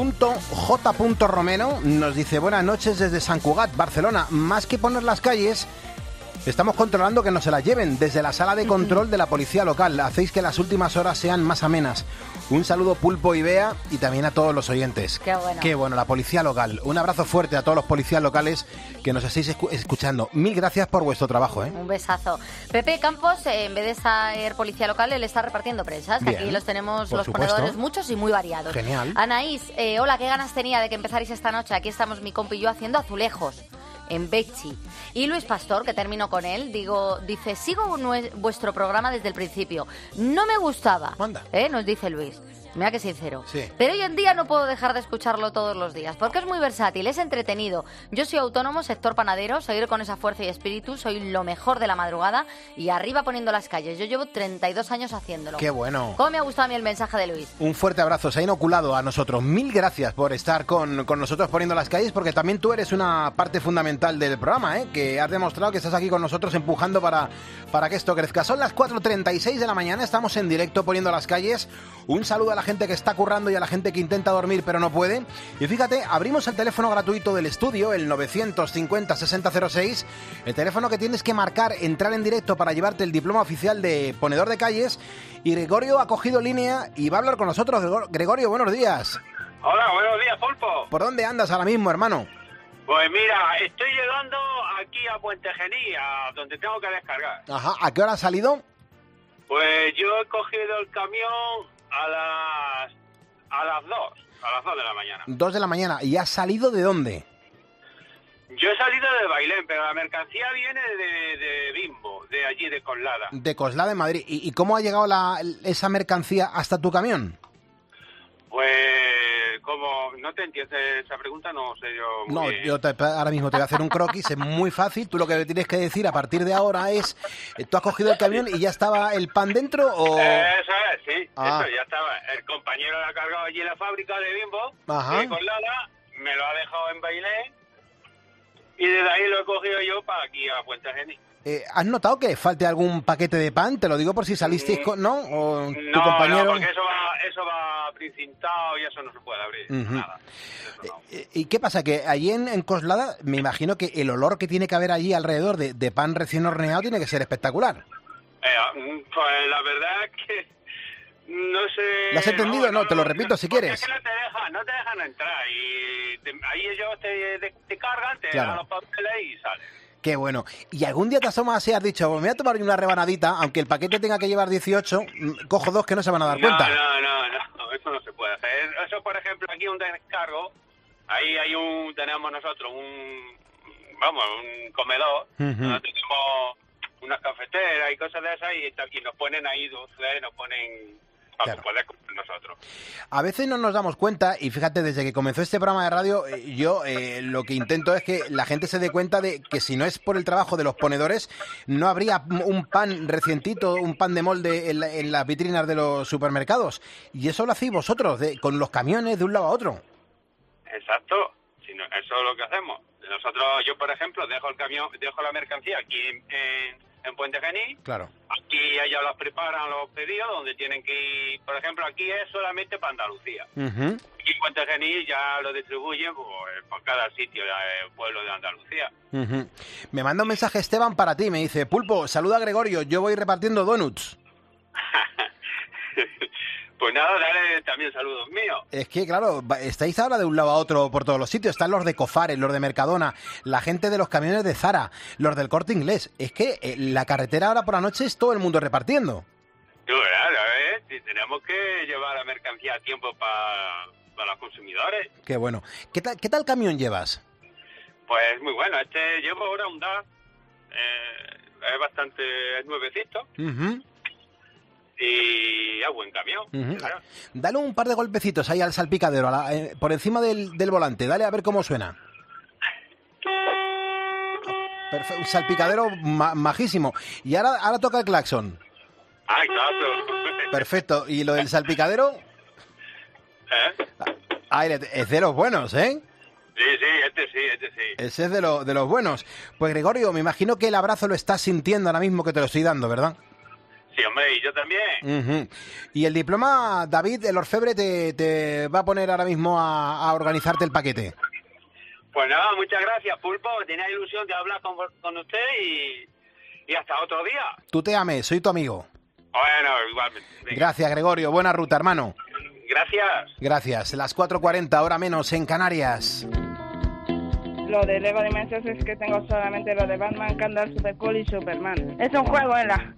J. Romero nos dice: buenas noches desde Sant Cugat, Barcelona. Más que poner las calles, estamos controlando que no se las lleven desde la sala de control de la policía local. Hacéis que las últimas horas sean más amenas. Un saludo, Pulpo y Bea, y también a todos los oyentes. Qué bueno. Qué bueno, la policía local. Un abrazo fuerte a todos los policías locales que nos estáis escu- escuchando. Mil gracias por vuestro trabajo, ¿eh? Un besazo. Pepe Campos, eh, en vez de ser policía local, él está repartiendo prensas, que Bien, aquí los tenemos, por los supuesto. ponedores, muchos y muy variados. Genial. Anaís, eh, hola, qué ganas tenía de que empezarais esta noche. Aquí estamos mi compi y yo haciendo azulejos en Becci. Y Luis Pastor, que termino con él, digo, dice, sigo nue- vuestro programa desde el principio. No me gustaba, ¿eh? Nos dice Luis. Mira que sincero. Sí. Pero hoy en día no puedo dejar de escucharlo todos los días, porque es muy versátil, es entretenido. Yo soy autónomo, sector panadero, seguir con esa fuerza y espíritu, soy lo mejor de la madrugada y arriba poniendo las calles. Yo llevo treinta y dos años haciéndolo. Qué bueno. ¿Cómo me ha gustado a mí el mensaje de Luis? Un fuerte abrazo, se ha inoculado a nosotros. Mil gracias por estar con, con nosotros poniendo las calles, porque también tú eres una parte fundamental del programa, ¿eh? Que has demostrado que estás aquí con nosotros empujando para, para que esto crezca. Son las cuatro treinta y seis de la mañana, estamos en directo poniendo las calles. Un saludo a la gente que está currando y a la gente que intenta dormir pero no puede. Y fíjate, abrimos el teléfono gratuito del estudio, el novecientos cincuenta sesenta cero seis, el teléfono que tienes que marcar, entrar en directo para llevarte el diploma oficial de ponedor de calles. Y Gregorio ha cogido línea y va a hablar con nosotros. Gregor- Gregorio, buenos días. Hola, buenos días, Pulpo. ¿Por dónde andas ahora mismo, hermano? Pues mira, estoy llegando aquí a Puente Genil, a donde tengo que descargar. Ajá, ¿a qué hora has salido? Pues yo he cogido el camión a las a las dos, a las dos de la mañana. Dos de la mañana. ¿Y has salido de dónde? Yo he salido de Bailén, pero la mercancía viene de, de Bimbo, de allí, de Coslada. De Coslada, de Madrid. ¿Y, y cómo ha llegado la, esa mercancía hasta tu camión? Pues, como no te entiendes esa pregunta, no sé yo muy No, bien. yo te- ahora mismo te voy a hacer un croquis, es muy fácil. Tú lo que tienes que decir a partir de ahora es, eh, ¿tú has cogido el camión y ya estaba el pan dentro o...? Eso es, sí, Ah. eso ya estaba. El compañero lo ha cargado allí en la fábrica de Bimbo, Ajá. de Coslada, me lo ha dejado en Bailén y desde ahí lo he cogido yo para aquí a Puente Genil. Eh, ¿Has notado que falte algún paquete de pan? Te lo digo por si salisteis con... ¿No? ¿O tu No, compañero...? no, porque eso va, eso va precintado y eso no se puede abrir. Ujú. Nada. Eh, ¿Y qué pasa? Que allí en, en Coslada, me imagino que el olor que tiene que haber allí alrededor de, de pan recién horneado tiene que ser espectacular. Eh, pues la verdad es que no sé... ¿Lo has entendido? No, te lo repito si porque quieres. Es que no te dejan, no te dejan entrar y te- ahí ellos te, te, te cargan, te Claro. dan los papeles y sales. Qué bueno. ¿Y algún día te asomas y has dicho, me voy a tomar una rebanadita, aunque el paquete tenga que llevar dieciocho, mm, cojo dos que no se van a dar no, cuenta? No, no, no, eso no se puede hacer. Eso, por ejemplo, aquí un descargo, ahí hay un, tenemos nosotros un, vamos, un comedor, Ujú. donde tenemos unas cafeteras y cosas de esas y, y nos ponen ahí dulces, nos ponen para Claro. poder comer nosotros. A veces no nos damos cuenta, y fíjate, desde que comenzó este programa de radio, eh, yo eh, lo que intento es que la gente se dé cuenta de que si no es por el trabajo de los ponedores, no habría un pan recientito, un pan de molde en, la- en las vitrinas de los supermercados. Y eso lo hacéis vosotros, de, con los camiones de un lado a otro. Exacto, si no, eso es lo que hacemos. Nosotros, yo por ejemplo, dejo el camión, dejo la mercancía aquí en, en, en Puente Genil. Claro. Aquí ellos los preparan los pedidos donde tienen que ir. Por ejemplo, aquí es solamente para Andalucía. Ujú. Aquí en Puente Genil ya lo distribuyen pues, por cada sitio del pueblo de Andalucía. Ujú. Me manda un mensaje Esteban para ti, me dice, Pulpo, saluda a Gregorio, yo voy repartiendo donuts. Pues nada, dale también saludos míos. Es que, claro, va- estáis ahora de un lado a otro por todos los sitios. Están los de Cofares, los de Mercadona, la gente de los camiones de Zara, los del Corte Inglés. Es que eh, la carretera ahora por la noche es todo el mundo repartiendo. Tú verás, ¿sabes? Si tenemos que llevar la mercancía a tiempo para los consumidores. Qué bueno. ¿Qué tal, qué tal camión llevas? Pues muy bueno. Este llevo ahora un D A F. Eh, es bastante es nuevecito. Ujú. Y y a buen camión. Uh-huh. Dale un par de golpecitos ahí al salpicadero, a la, eh, por encima del, del volante. Dale a ver cómo suena. Perfecto, un salpicadero ma majísimo. Y ahora, ahora toca el claxon. Ah, exacto. Perfecto. ¿Y lo del salpicadero? ¿Eh? Ah, es de los buenos, ¿eh? Sí, sí, este sí, este sí. Ese es de, lo, de los buenos. Pues Gregorio, me imagino que el abrazo lo estás sintiendo ahora mismo que te lo estoy dando, ¿verdad? Sí, hombre, y yo también. Uh-huh. Y el diploma, David, el orfebre te, te va a poner ahora mismo a, a organizarte el paquete. Pues nada, muchas gracias, Pulpo. Tenía ilusión de hablar con, con usted y, y hasta otro día. Tú te ames, soy tu amigo. Bueno, igualmente. Venga. Gracias, Gregorio. Buena ruta, hermano. Gracias. Gracias. Las cuatro cuarenta, hora menos en Canarias. Lo de Lego Dimensions es que tengo solamente lo de Batman, Candle, Supercool y Superman. Es un juego en la...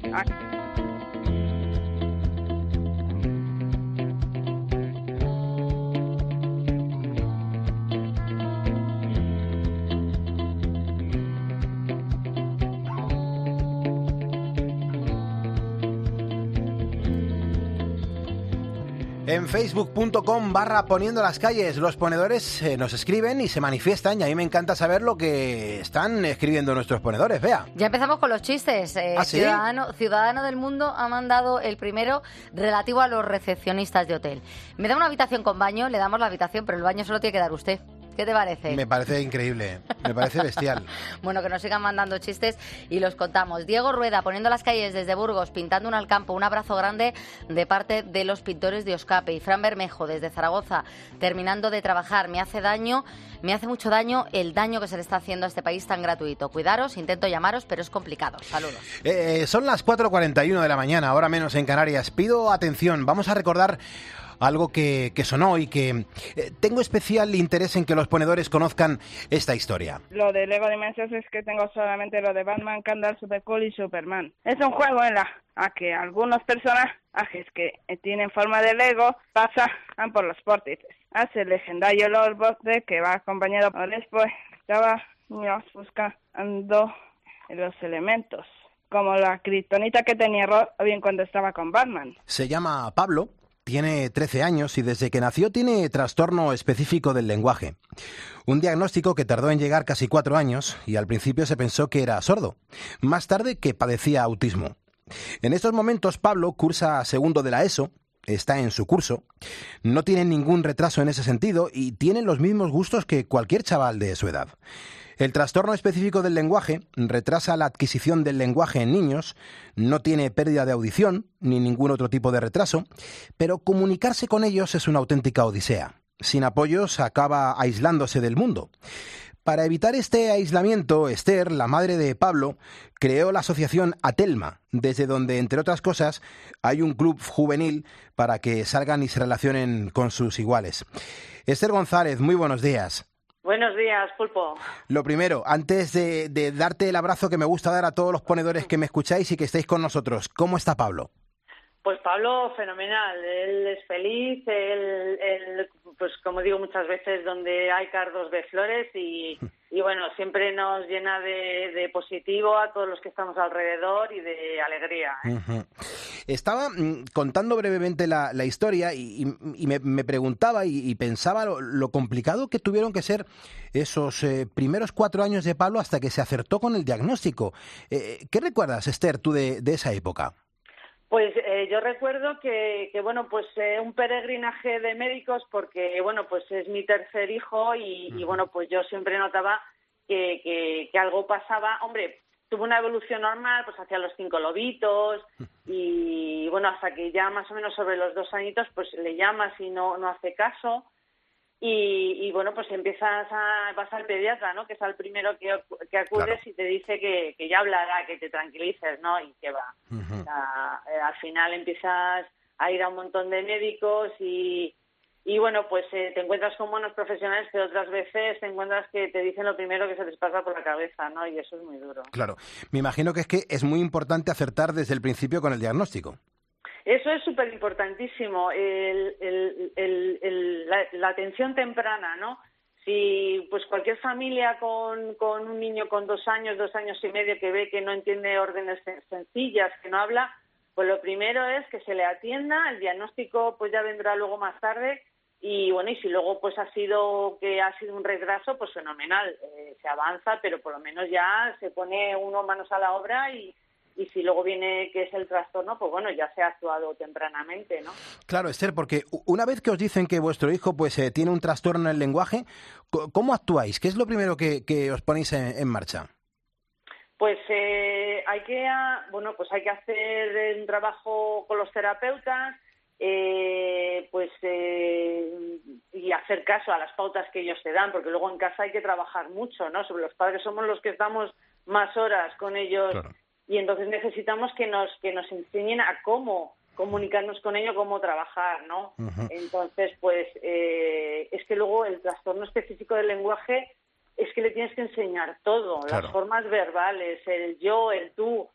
En facebook punto com barra poniendo las calles, los ponedores eh, nos escriben y se manifiestan, y a mí me encanta saber lo que están escribiendo nuestros ponedores. Vea. Ya empezamos con los chistes. Eh, ¿Ah, sí? Ciudadano, Ciudadano del Mundo ha mandado el primero relativo a los recepcionistas de hotel. Me da una habitación con baño, le damos la habitación, pero el baño solo tiene que dar usted. ¿Qué te parece? Me parece increíble, me parece bestial. Bueno, que nos sigan mandando chistes y los contamos. Diego Rueda, poniendo las calles desde Burgos, pintando un Alcampo. Un abrazo grande de parte de los pintores de Oscape. Y Fran Bermejo, desde Zaragoza, terminando de trabajar. Me hace daño, me hace mucho daño el daño que se le está haciendo a este país tan gratuito. Cuidaros, intento llamaros, pero es complicado. Saludos. Eh, son las cuatro cuarenta y uno de la mañana, ahora menos en Canarias. Pido atención, vamos a recordar algo que, que sonó y que eh, tengo especial interés en que los ponedores conozcan esta historia. Lo de Lego Dimensions es que tengo solamente lo de Batman, Candle, Supercool y Superman. Es un juego en la a que algunos personajes que tienen forma de Lego pasan por los vórtices. Hace el legendario Lord Voldemort que va acompañado por después estaba buscando los elementos, como la kriptonita que tenía Robin cuando estaba con Batman. Se llama Pablo. Tiene trece años y desde que nació tiene trastorno específico del lenguaje. Un diagnóstico que tardó en llegar casi cuatro años y al principio se pensó que era sordo. Más tarde que padecía autismo. En estos momentos Pablo cursa segundo de la ESO, está en su curso, no tiene ningún retraso en ese sentido y tiene los mismos gustos que cualquier chaval de su edad. El trastorno específico del lenguaje retrasa la adquisición del lenguaje en niños, no tiene pérdida de audición ni ningún otro tipo de retraso, pero comunicarse con ellos es una auténtica odisea. Sin apoyos acaba aislándose del mundo. Para evitar este aislamiento, Esther, la madre de Pablo, creó la asociación Atelma, desde donde, entre otras cosas, hay un club juvenil para que salgan y se relacionen con sus iguales. Esther González, muy buenos días. Buenos días, Pulpo. Lo primero, antes de, de darte el abrazo que me gusta dar a todos los ponedores que me escucháis y que estáis con nosotros, ¿cómo está Pablo? Pues Pablo, fenomenal. Él es feliz, él, él, pues como digo muchas veces, donde hay cardos de flores y, y bueno, siempre nos llena de, de positivo a todos los que estamos alrededor y de alegría, ¿eh? Uh-huh. Estaba mm, contando brevemente la, la historia y, y, y me, me preguntaba y, y pensaba lo, lo complicado que tuvieron que ser esos eh, primeros cuatro años de Pablo hasta que se acertó con el diagnóstico. Eh, ¿Qué recuerdas, Esther, tú de, de esa época? Pues eh, yo recuerdo que, que bueno, pues eh, un peregrinaje de médicos porque, bueno, pues es mi tercer hijo y, y bueno, pues yo siempre notaba que, que, que algo pasaba. Hombre, tuvo una evolución normal, pues hacia los cinco lobitos y, bueno, hasta que ya más o menos sobre los dos añitos, pues le llamas y no, no hace caso. Y, y bueno, pues empiezas a vas al pediatra, ¿no? Que es el primero que, que acudes claro. Y te dice que, que ya hablará, que te tranquilices, ¿no? Y que va. Uh-huh. O sea, eh, al final empiezas a ir a un montón de médicos y, y bueno, pues eh, te encuentras con buenos profesionales, pero otras veces te encuentras que te dicen lo primero que se les pasa por la cabeza, ¿no? Y eso es muy duro. Claro. Me imagino que es que es muy importante acertar desde el principio con el diagnóstico. Eso es súper importantísimo, el, el, el, el, la, la atención temprana, ¿no? Si pues cualquier familia con, con un niño con dos años, dos años y medio que ve que no entiende órdenes sencillas, que no habla, pues lo primero es que se le atienda, el diagnóstico pues ya vendrá luego más tarde. Y bueno, y si luego pues ha sido que ha sido un retraso, pues fenomenal, eh, se avanza, pero por lo menos ya se pone uno manos a la obra y, y si luego viene que es el trastorno, pues bueno, ya se ha actuado tempranamente, ¿no? Claro, Esther, porque una vez que os dicen que vuestro hijo pues eh, tiene un trastorno en el lenguaje, ¿cómo actuáis? ¿Qué es lo primero que, que os ponéis en, en marcha? Pues eh, hay que, bueno, pues hay que hacer un trabajo con los terapeutas, Eh, pues eh, y hacer caso a las pautas que ellos te dan, porque luego en casa hay que trabajar mucho, ¿no? Sobre los padres somos los que estamos más horas con ellos, claro. Y entonces necesitamos que nos que nos enseñen a cómo comunicarnos con ellos, cómo trabajar, ¿no? Uh-huh. Entonces, pues eh, es que luego el trastorno específico del lenguaje es que le tienes que enseñar todo, claro. Las formas verbales, el yo, el tú.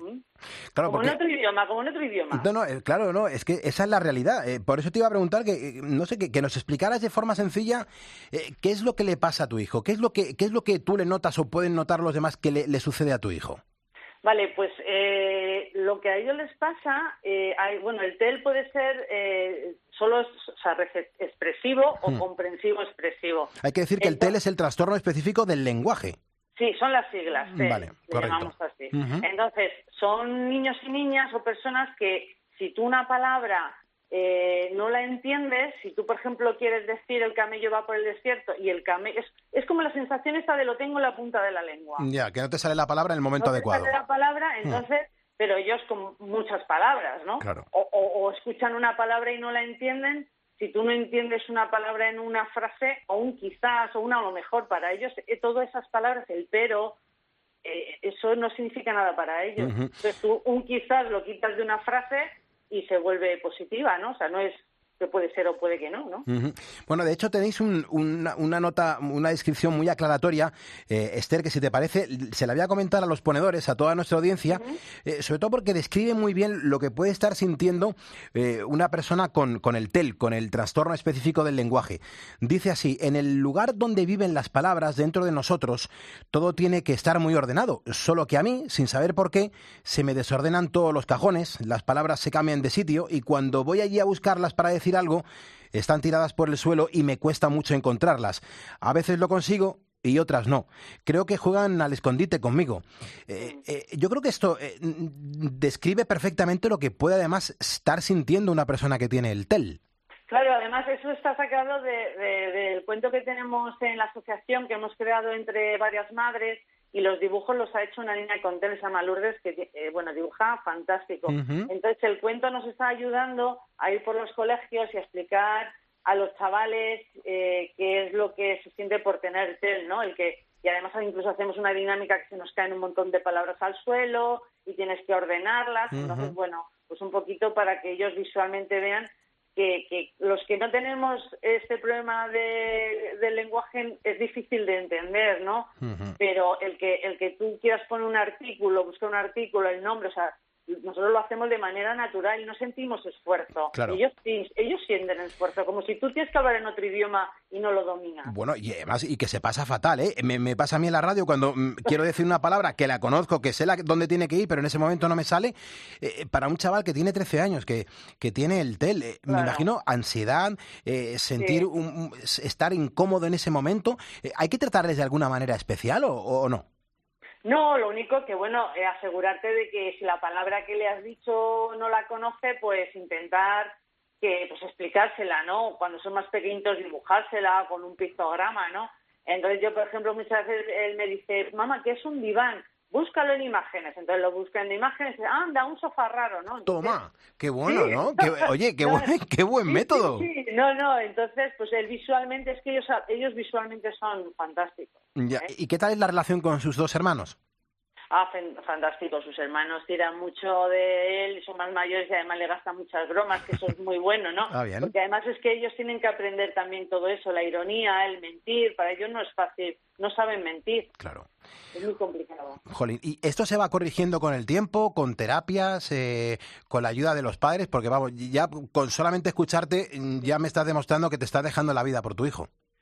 Claro, como porque... en otro idioma, como en otro idioma. No, no, claro, no, es que esa es la realidad. Eh, por eso te iba a preguntar que, eh, no sé, que, que nos explicaras de forma sencilla eh, qué es lo que le pasa a tu hijo, qué es lo que, qué es lo que tú le notas o pueden notar los demás que le, le sucede a tu hijo. Vale, pues eh, lo que a ellos les pasa, eh, hay, bueno, el T E L puede ser eh, solo o sea, expresivo o hmm. comprensivo expresivo. Hay que decir que Entonces, el T E L es el trastorno específico del lenguaje. Sí, son las siglas, T E L, vale, le llamamos así. Uh-huh. Entonces, son niños y niñas o personas que si tú una palabra eh, no la entiendes, si tú, por ejemplo, quieres decir el camello va por el desierto y el camello... Es, es como la sensación esta de lo tengo en la punta de la lengua. Ya, que no te sale la palabra en el momento no adecuado. No te sale la palabra, entonces... Uh-huh. Pero ellos con muchas palabras, ¿no? Claro. O, o, o escuchan una palabra y no la entienden. Si tú no entiendes una palabra en una frase, o un quizás, o una a lo mejor, para ellos, eh, todas esas palabras, el pero, eh, eso no significa nada para ellos. Uh-huh. Entonces tú un quizás lo quitas de una frase y se vuelve positiva, ¿no? O sea, no es que puede ser o puede que no, ¿no? Uh-huh. Bueno, de hecho tenéis un, una, una nota, una descripción muy aclaratoria, eh, Esther, que si te parece, se la voy a comentar a los ponedores, a toda nuestra audiencia, uh-huh. eh, sobre todo porque describe muy bien lo que puede estar sintiendo eh, una persona con, con el T E L, con el trastorno específico del lenguaje. Dice así: en el lugar donde viven las palabras dentro de nosotros, todo tiene que estar muy ordenado, solo que a mí, sin saber por qué, se me desordenan todos los cajones, las palabras se cambian de sitio y cuando voy allí a buscarlas para decir algo, están tiradas por el suelo y me cuesta mucho encontrarlas. A veces lo consigo y otras no. Creo que juegan al escondite conmigo. Eh, eh, yo creo que esto eh, describe perfectamente lo que puede además estar sintiendo una persona que tiene el T E L. Claro, además eso está sacado de, de, del cuento que tenemos en la asociación que hemos creado entre varias madres. Y los dibujos los ha hecho una niña con T E L, se llama Lourdes, que eh, bueno, dibuja fantástico. Uh-huh. Entonces el cuento nos está ayudando a ir por los colegios y a explicar a los chavales eh, qué es lo que se siente por tener T E L, ¿no? El que y además incluso hacemos una dinámica que se nos caen un montón de palabras al suelo y tienes que ordenarlas. Uh-huh. Entonces, bueno, pues un poquito para que ellos visualmente vean Que, que los que no tenemos este problema de, del lenguaje es difícil de entender, ¿no? Uh-huh. Pero el que el que tú quieras poner un artículo, buscar un artículo, el nombre, o sea, nosotros lo hacemos de manera natural y no sentimos esfuerzo. Claro. Ellos sí, ellos sienten esfuerzo, como si tú tienes que hablar en otro idioma y no lo dominas. Bueno, y además, y que se pasa fatal, ¿eh? Me, me pasa a mí en la radio cuando mm, quiero decir una palabra que la conozco, que sé la, dónde tiene que ir, pero en ese momento no me sale. Eh, para un chaval que tiene trece años, que, que tiene el T E L, eh, claro. Me imagino ansiedad, eh, sentir, sí. un, un, estar incómodo en ese momento. Eh, ¿Hay que tratarles de alguna manera especial o, o no? No, lo único que, bueno, eh, asegurarte de que si la palabra que le has dicho no la conoce, pues intentar que pues explicársela, ¿no? Cuando son más pequeñitos, dibujársela con un pictograma, ¿no? Entonces yo, por ejemplo, muchas veces él me dice, mamá, ¿qué es un diván? Búscalo en imágenes. Entonces lo busca en imágenes y dice, anda, un sofá raro, ¿no? Entonces, toma, qué bueno, sí. ¿no? Qué, oye, qué, claro. buen, qué buen sí, método. Sí, sí. No, no, entonces, pues él visualmente, es que ellos, ellos visualmente son fantásticos. Ya. ¿eh? ¿Y qué tal es la relación con sus dos hermanos? Ah, fantástico. Sus hermanos tiran mucho de él, son más mayores y además le gastan muchas bromas, que eso es muy bueno, ¿no? Ah, bien. Porque además es que ellos tienen que aprender también todo eso, la ironía, el mentir. Para ellos no es fácil, no saben mentir. Claro. Es muy complicado. Jolín, ¿y esto se va corrigiendo con el tiempo, con terapias, eh, con la ayuda de los padres? Porque vamos, ya con solamente escucharte ya me estás demostrando que te estás dejando la vida por tu hijo.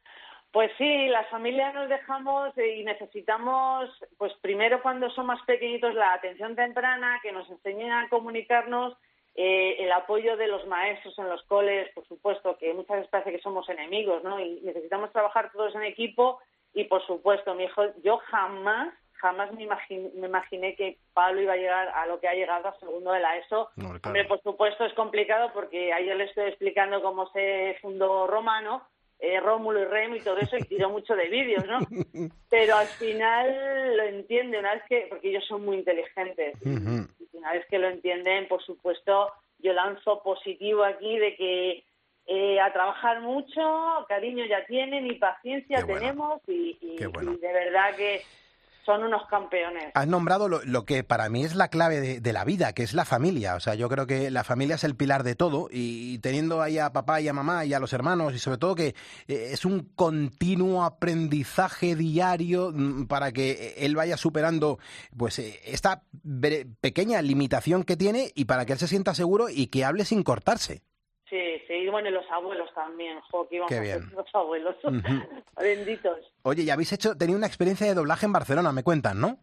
Pues sí, las familias nos dejamos y necesitamos, pues primero cuando son más pequeñitos, la atención temprana, que nos enseñen a comunicarnos, eh, el apoyo de los maestros en los coles, por supuesto, que muchas veces parece que somos enemigos, ¿no? Y necesitamos trabajar todos en equipo y, por supuesto, mi hijo, yo jamás, jamás me imaginé, me imaginé que Pablo iba a llegar a lo que ha llegado a segundo de la ESO. No, claro. Hombre, por supuesto, es complicado porque ayer le estoy explicando cómo se fundó Roma, ¿no? Eh, Rómulo y Remo y todo eso, y tiro mucho de vídeos, ¿no? Pero al final lo entiende, una vez que, porque ellos son muy inteligentes, uh-huh. y una vez que lo entienden, por supuesto, yo lanzo positivo aquí de que eh, a trabajar mucho, cariño ya tienen y paciencia bueno. tenemos, y, y, bueno. y de verdad que son unos campeones. Has nombrado lo, lo que para mí es la clave de, de la vida, que es la familia. O sea, yo creo que la familia es el pilar de todo y, y teniendo ahí a papá y a mamá y a los hermanos y sobre todo que eh, es un continuo aprendizaje diario para que él vaya superando pues eh, esta bre- pequeña limitación que tiene y para que él se sienta seguro y que hable sin cortarse. Sí, sí, y bueno, y los abuelos también, jo, que íbamos Qué a bien. hacer los abuelos, uh-huh. benditos. Oye, ya habéis hecho, tenido una experiencia de doblaje en Barcelona, me cuentan, ¿no?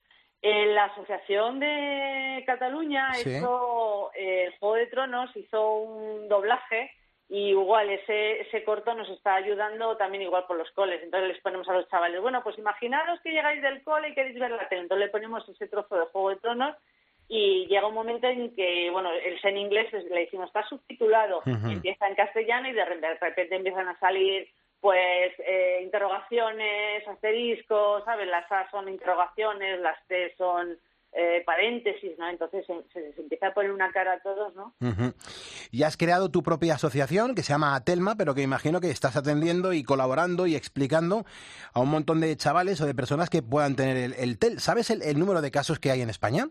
En la Asociación de Cataluña sí. hizo eh, el Juego de Tronos, hizo un doblaje y igual ese ese corto nos está ayudando también igual por los coles. Entonces les ponemos a los chavales, bueno, pues imaginaros que llegáis del cole y queréis ver la tele. Entonces le ponemos ese trozo de Juego de Tronos y llega un momento en que, bueno, el en inglés le decimos está subtitulado, uh-huh. empieza en castellano y de repente empiezan a salir pues eh, interrogaciones, asteriscos, ¿sabes? Las A son interrogaciones, las T son eh, paréntesis, ¿no? Entonces se, se, se empieza a poner una cara a todos, ¿no? Uh-huh. Y has creado tu propia asociación que se llama Atelma, pero que imagino que estás atendiendo y colaborando y explicando a un montón de chavales o de personas que puedan tener el, el T E L. ¿Sabes el, el número de casos que hay en España?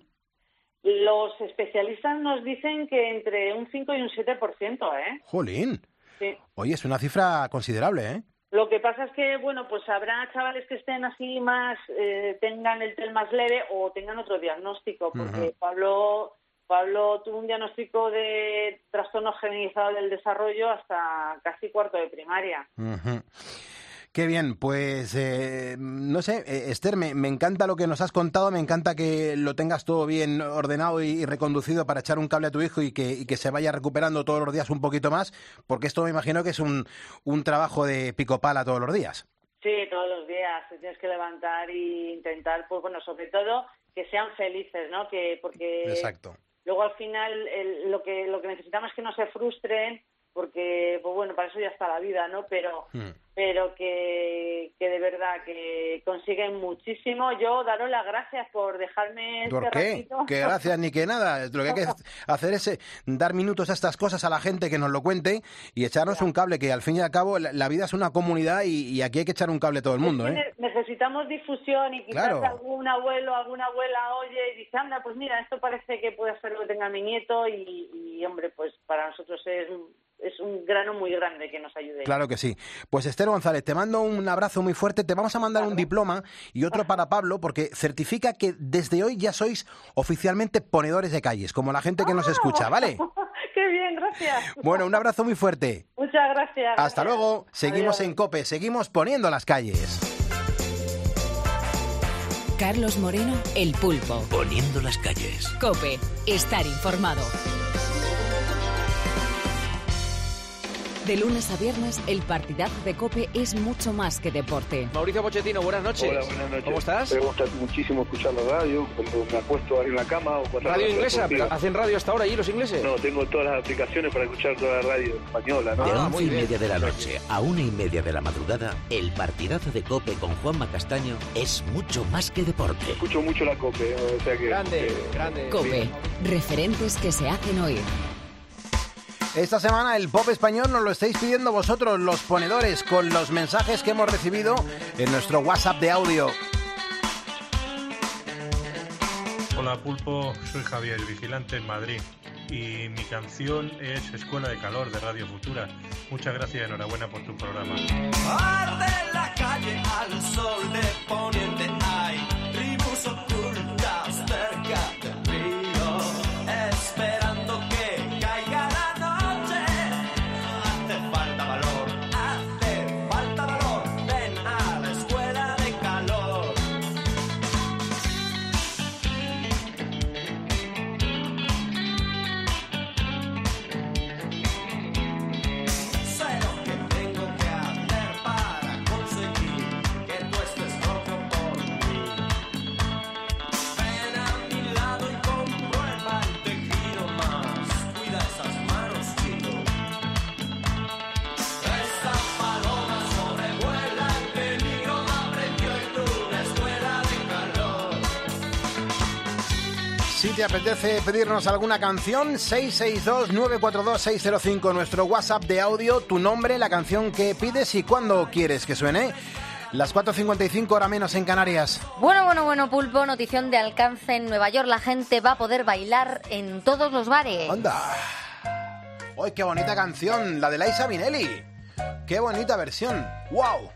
Los especialistas nos dicen que entre un cinco y un siete por ciento, ¿eh? ¡Jolín! Sí. Oye, es una cifra considerable, ¿eh? Lo que pasa es que, bueno, pues habrá chavales que estén así más, eh, tengan el T E L más leve o tengan otro diagnóstico, porque uh-huh. Pablo Pablo tuvo un diagnóstico de trastorno generalizado del desarrollo hasta casi cuarto de primaria. Uh-huh. Qué bien, pues eh, no sé, eh, Esther, me, me encanta lo que nos has contado, me encanta que lo tengas todo bien ordenado y, y reconducido para echar un cable a tu hijo y que, y que se vaya recuperando todos los días un poquito más, porque esto me imagino que es un, un trabajo de pico pala todos los días. Sí, todos los días te tienes que levantar e intentar, pues bueno, sobre todo que sean felices, ¿no? Que porque Exacto. Luego al final el, lo que lo que necesitamos es que no se frustren, porque pues bueno, para eso ya está la vida, ¿no? Pero hmm. pero que, que de verdad que consiguen muchísimo. Yo daros las gracias por dejarme ¿Por este qué? ratito. Que gracias ni que nada. Lo que hay que hacer es dar minutos a estas cosas a la gente que nos lo cuente y echarnos claro. un cable, que al fin y al cabo la, la vida es una comunidad y, y aquí hay que echar un cable a todo el mundo, es que ¿eh? Necesitamos difusión y quizás claro. algún abuelo, alguna abuela oye y dice, anda, pues mira, esto parece que puede ser lo que tenga mi nieto y, y hombre, pues para nosotros es es un grano muy grande que nos ayude. Claro que sí. Pues Esther González, te mando un abrazo muy fuerte, te vamos a mandar un diploma y otro para Pablo, porque certifica que desde hoy ya sois oficialmente ponedores de calles, como la gente que nos escucha, ¿vale? ¡Qué bien, gracias! Bueno, un abrazo muy fuerte. Muchas gracias. Hasta gracias. luego. Seguimos Adiós. En COPE, seguimos poniendo las calles. Carlos Moreno, El Pulpo. Poniendo las calles. COPE, estar informado. De lunes a viernes, el partidazo de COPE es mucho más que deporte. Mauricio Pochettino, buenas noches. Hola, buenas noches. ¿Cómo estás? Me gusta muchísimo escuchar la radio, cuando me acuesto en la cama o cuando... ¿Radio inglesa? ¿Hacen radio hasta ahora allí los ingleses? No, tengo todas las aplicaciones para escuchar toda la radio española, ¿no? De Ah, once y media de la noche a una y media de la madrugada, el partidazo de COPE con Juanma Castaño es mucho más que deporte. Escucho mucho la COPE, o sea que... Grande, eh, grande. COPE, bien. referentes que se hacen oír. Esta semana el pop español nos lo estáis pidiendo vosotros, los ponedores, con los mensajes que hemos recibido en nuestro WhatsApp de audio. Hola Pulpo, soy Javier, vigilante en Madrid, y mi canción es Escuela de Calor de Radio Futura. Muchas gracias y enhorabuena por tu programa. Arde la calle al sol de poniente, hay tribus ocultas cerca del río, esperando que caiga la noche. Hace falta valor, hace falta valor, ¿Te apetece pedirnos alguna canción? seis seis dos, nueve cuatro dos, seis cero cinco, nuestro WhatsApp de audio, tu nombre, la canción que pides y cuándo quieres que suene. Las cuatro cincuenta y cinco, hora menos en Canarias. Bueno, bueno, bueno, Pulpo, notición de alcance. En Nueva York la gente va a poder bailar en todos los bares. ¡Anda! ¡Uy, qué bonita canción! La de Liza Minnelli. ¡Qué bonita versión! ¡Wow!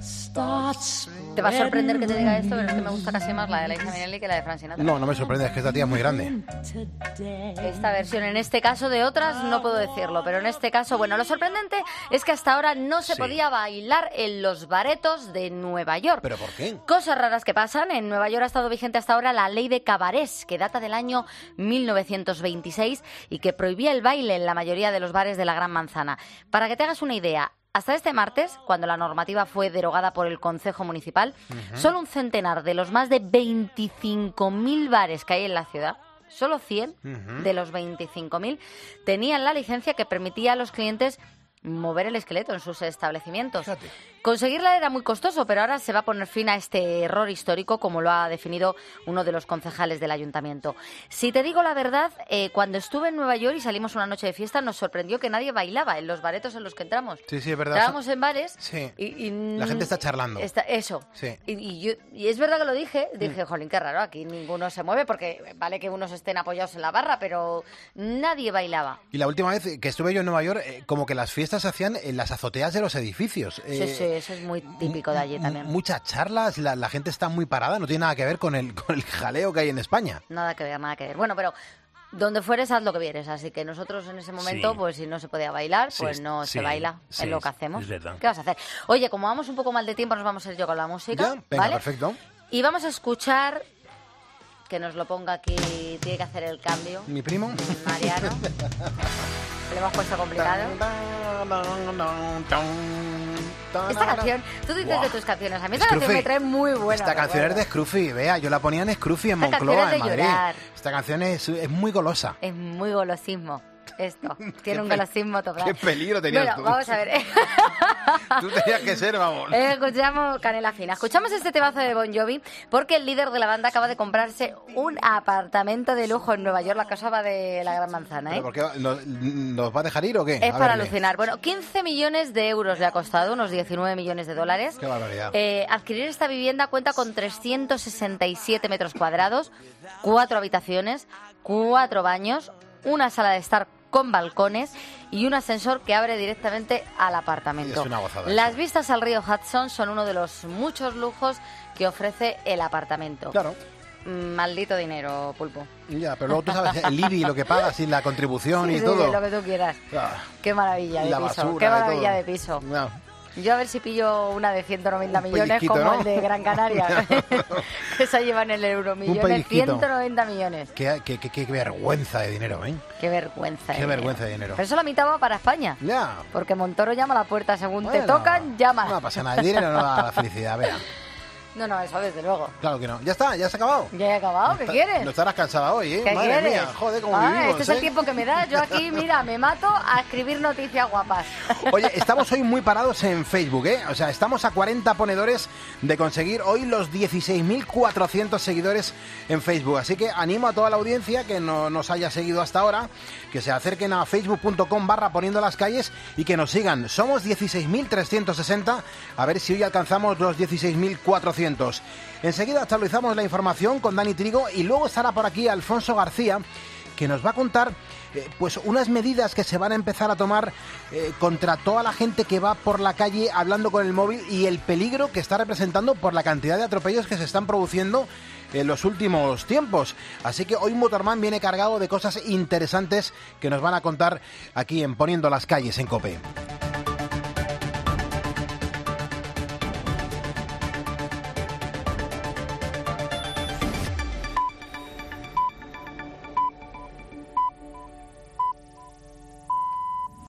Te va a sorprender que te diga esto, pero es que me gusta casi más la de Liza Minnelli que la de Frank Sinatra. No, no me sorprende, es que esta tía es muy grande. Esta versión, en este caso, de otras no puedo decirlo, pero en este caso, bueno, lo sorprendente es que hasta ahora no se Sí. podía bailar en los baretos de Nueva York. ¿Pero por qué? Cosas raras que pasan. En Nueva York ha estado vigente hasta ahora la ley de cabarets, que data del año mil novecientos veintiséis y que prohibía el baile en la mayoría de los bares de la Gran Manzana. Para que te hagas una idea, hasta este martes, cuando la normativa fue derogada por el Concejo Municipal, Ujú. solo un centenar de los más de veinticinco mil bares que hay en la ciudad, solo cien Ujú. de los veinticinco mil, tenían la licencia que permitía a los clientes mover el esqueleto en sus establecimientos. Conseguirla era muy costoso, pero ahora se va a poner fin a este error histórico, como lo ha definido uno de los concejales del ayuntamiento. Si te digo la verdad, eh, cuando estuve en Nueva York y salimos una noche de fiesta, nos sorprendió que nadie bailaba en los baretos en los que entramos. Sí, sí, es verdad. Estábamos en bares Sí. y, y La gente está charlando. está- eso. Sí. Y, y yo- y es verdad que lo dije, dije, Mm. jolín, qué raro, aquí ninguno se mueve, porque vale que unos estén apoyados en la barra, pero nadie bailaba. Y la última vez que estuve yo en Nueva York, eh, como que las fiestas se hacían en las azoteas de los edificios. Sí, Eh, sí, eso es muy típico de allí también. Muchas charlas, la, la gente está muy parada, no tiene nada que ver con el, con el jaleo que hay en España. Nada que ver, nada que ver. Bueno, pero donde fueres, haz lo que vieres. Así que nosotros en ese momento, Sí. pues si no se podía bailar, Sí, pues no sí, se baila. sí, es lo que es- hacemos. es verdad. ¿Qué vas a hacer? Oye, como vamos un poco mal de tiempo, nos vamos a ir yo con la música. Ya, venga, ¿vale? perfecto. Y vamos a escuchar, que nos lo ponga aquí, tiene que hacer el cambio, Mi primo. Mariano. Le hemos puesto complicado. Esta canción, tú dices Buah. de tus canciones, a mí esta canción Scruffy. me trae muy buena. Esta canción es de Scruffy, vea, yo la ponía en Scruffy en Esta Moncloa, canción es en de Madrid. llorar. Esta canción es, es muy golosa. Es muy golosismo esto. Tiene un pe- golosismo total. Qué peligro tenías Bueno, tú. vamos a ver. Tú tenías que ser, vamos. Eh, escuchamos Canela Fina. Escuchamos este temazo de Bon Jovi porque el líder de la banda acaba de comprarse un apartamento de lujo en Nueva York, la casa va de la Gran Manzana, ¿eh? ¿Pero por qué? ¿Nos, nos va a dejar ir o qué? Es A para verle. alucinar. Bueno, quince millones de euros le ha costado, unos diecinueve millones de dólares. Qué barbaridad. Eh, adquirir esta vivienda cuenta con trescientos sesenta y siete metros cuadrados, cuatro habitaciones, cuatro baños, una sala de estar con balcones y un ascensor que abre directamente al apartamento. Es una gozada Las vistas al río Hudson son uno de los muchos lujos que ofrece el apartamento. Claro. Mm, Maldito dinero, Pulpo. Ya, pero luego tú sabes el I B I, lo que pagas y la contribución Sí, y sí, todo. lo que tú quieras. Ah, Qué maravilla de la piso. basura, Qué de maravilla todo. de piso. Ya. Yo a ver si pillo una de ciento noventa Un millones pellizquito, como ¿no? el de Gran Canaria. Que se llevan el Euromillones, pellizquito. ciento noventa millones. Qué, qué- qué- qué vergüenza de dinero, ¿eh? Qué vergüenza. Qué de vergüenza de dinero. Pero eso la mitad va para España. Ya. Porque Montoro llama a la puerta. Según te Bueno, tocan, llama. No pasa nada, el dinero no da la felicidad, vea. No, no, eso desde luego. Claro que no. Ya está, ya se ha acabado. Ya he acabado. ¿Qué quieres? No estarás cansada hoy, ¿eh? ¿Qué Madre quieres? mía, joder, cómo Ah, vivimos, este es ¿eh? el tiempo que me das. Yo aquí, mira, me mato a escribir noticias guapas. Oye, estamos hoy muy parados en Facebook, ¿eh? O sea, estamos a cuarenta ponedores de conseguir hoy los dieciséis mil cuatrocientos seguidores en Facebook. Así que animo a toda la audiencia que no nos haya seguido hasta ahora, que se acerquen a facebook.com barra poniendo las calles y que nos sigan. Somos dieciséis mil trescientos sesenta, a ver si hoy alcanzamos los dieciséis mil cuatrocientos. Enseguida actualizamos la información con Dani Trigo y luego estará por aquí Alfonso García, que nos va a contar eh, pues unas medidas que se van a empezar a tomar eh, contra toda la gente que va por la calle hablando con el móvil y el peligro que está representando por la cantidad de atropellos que se están produciendo en los últimos tiempos. Así que hoy Motorman viene cargado de cosas interesantes que nos van a contar aquí en Poniendo las calles en COPE.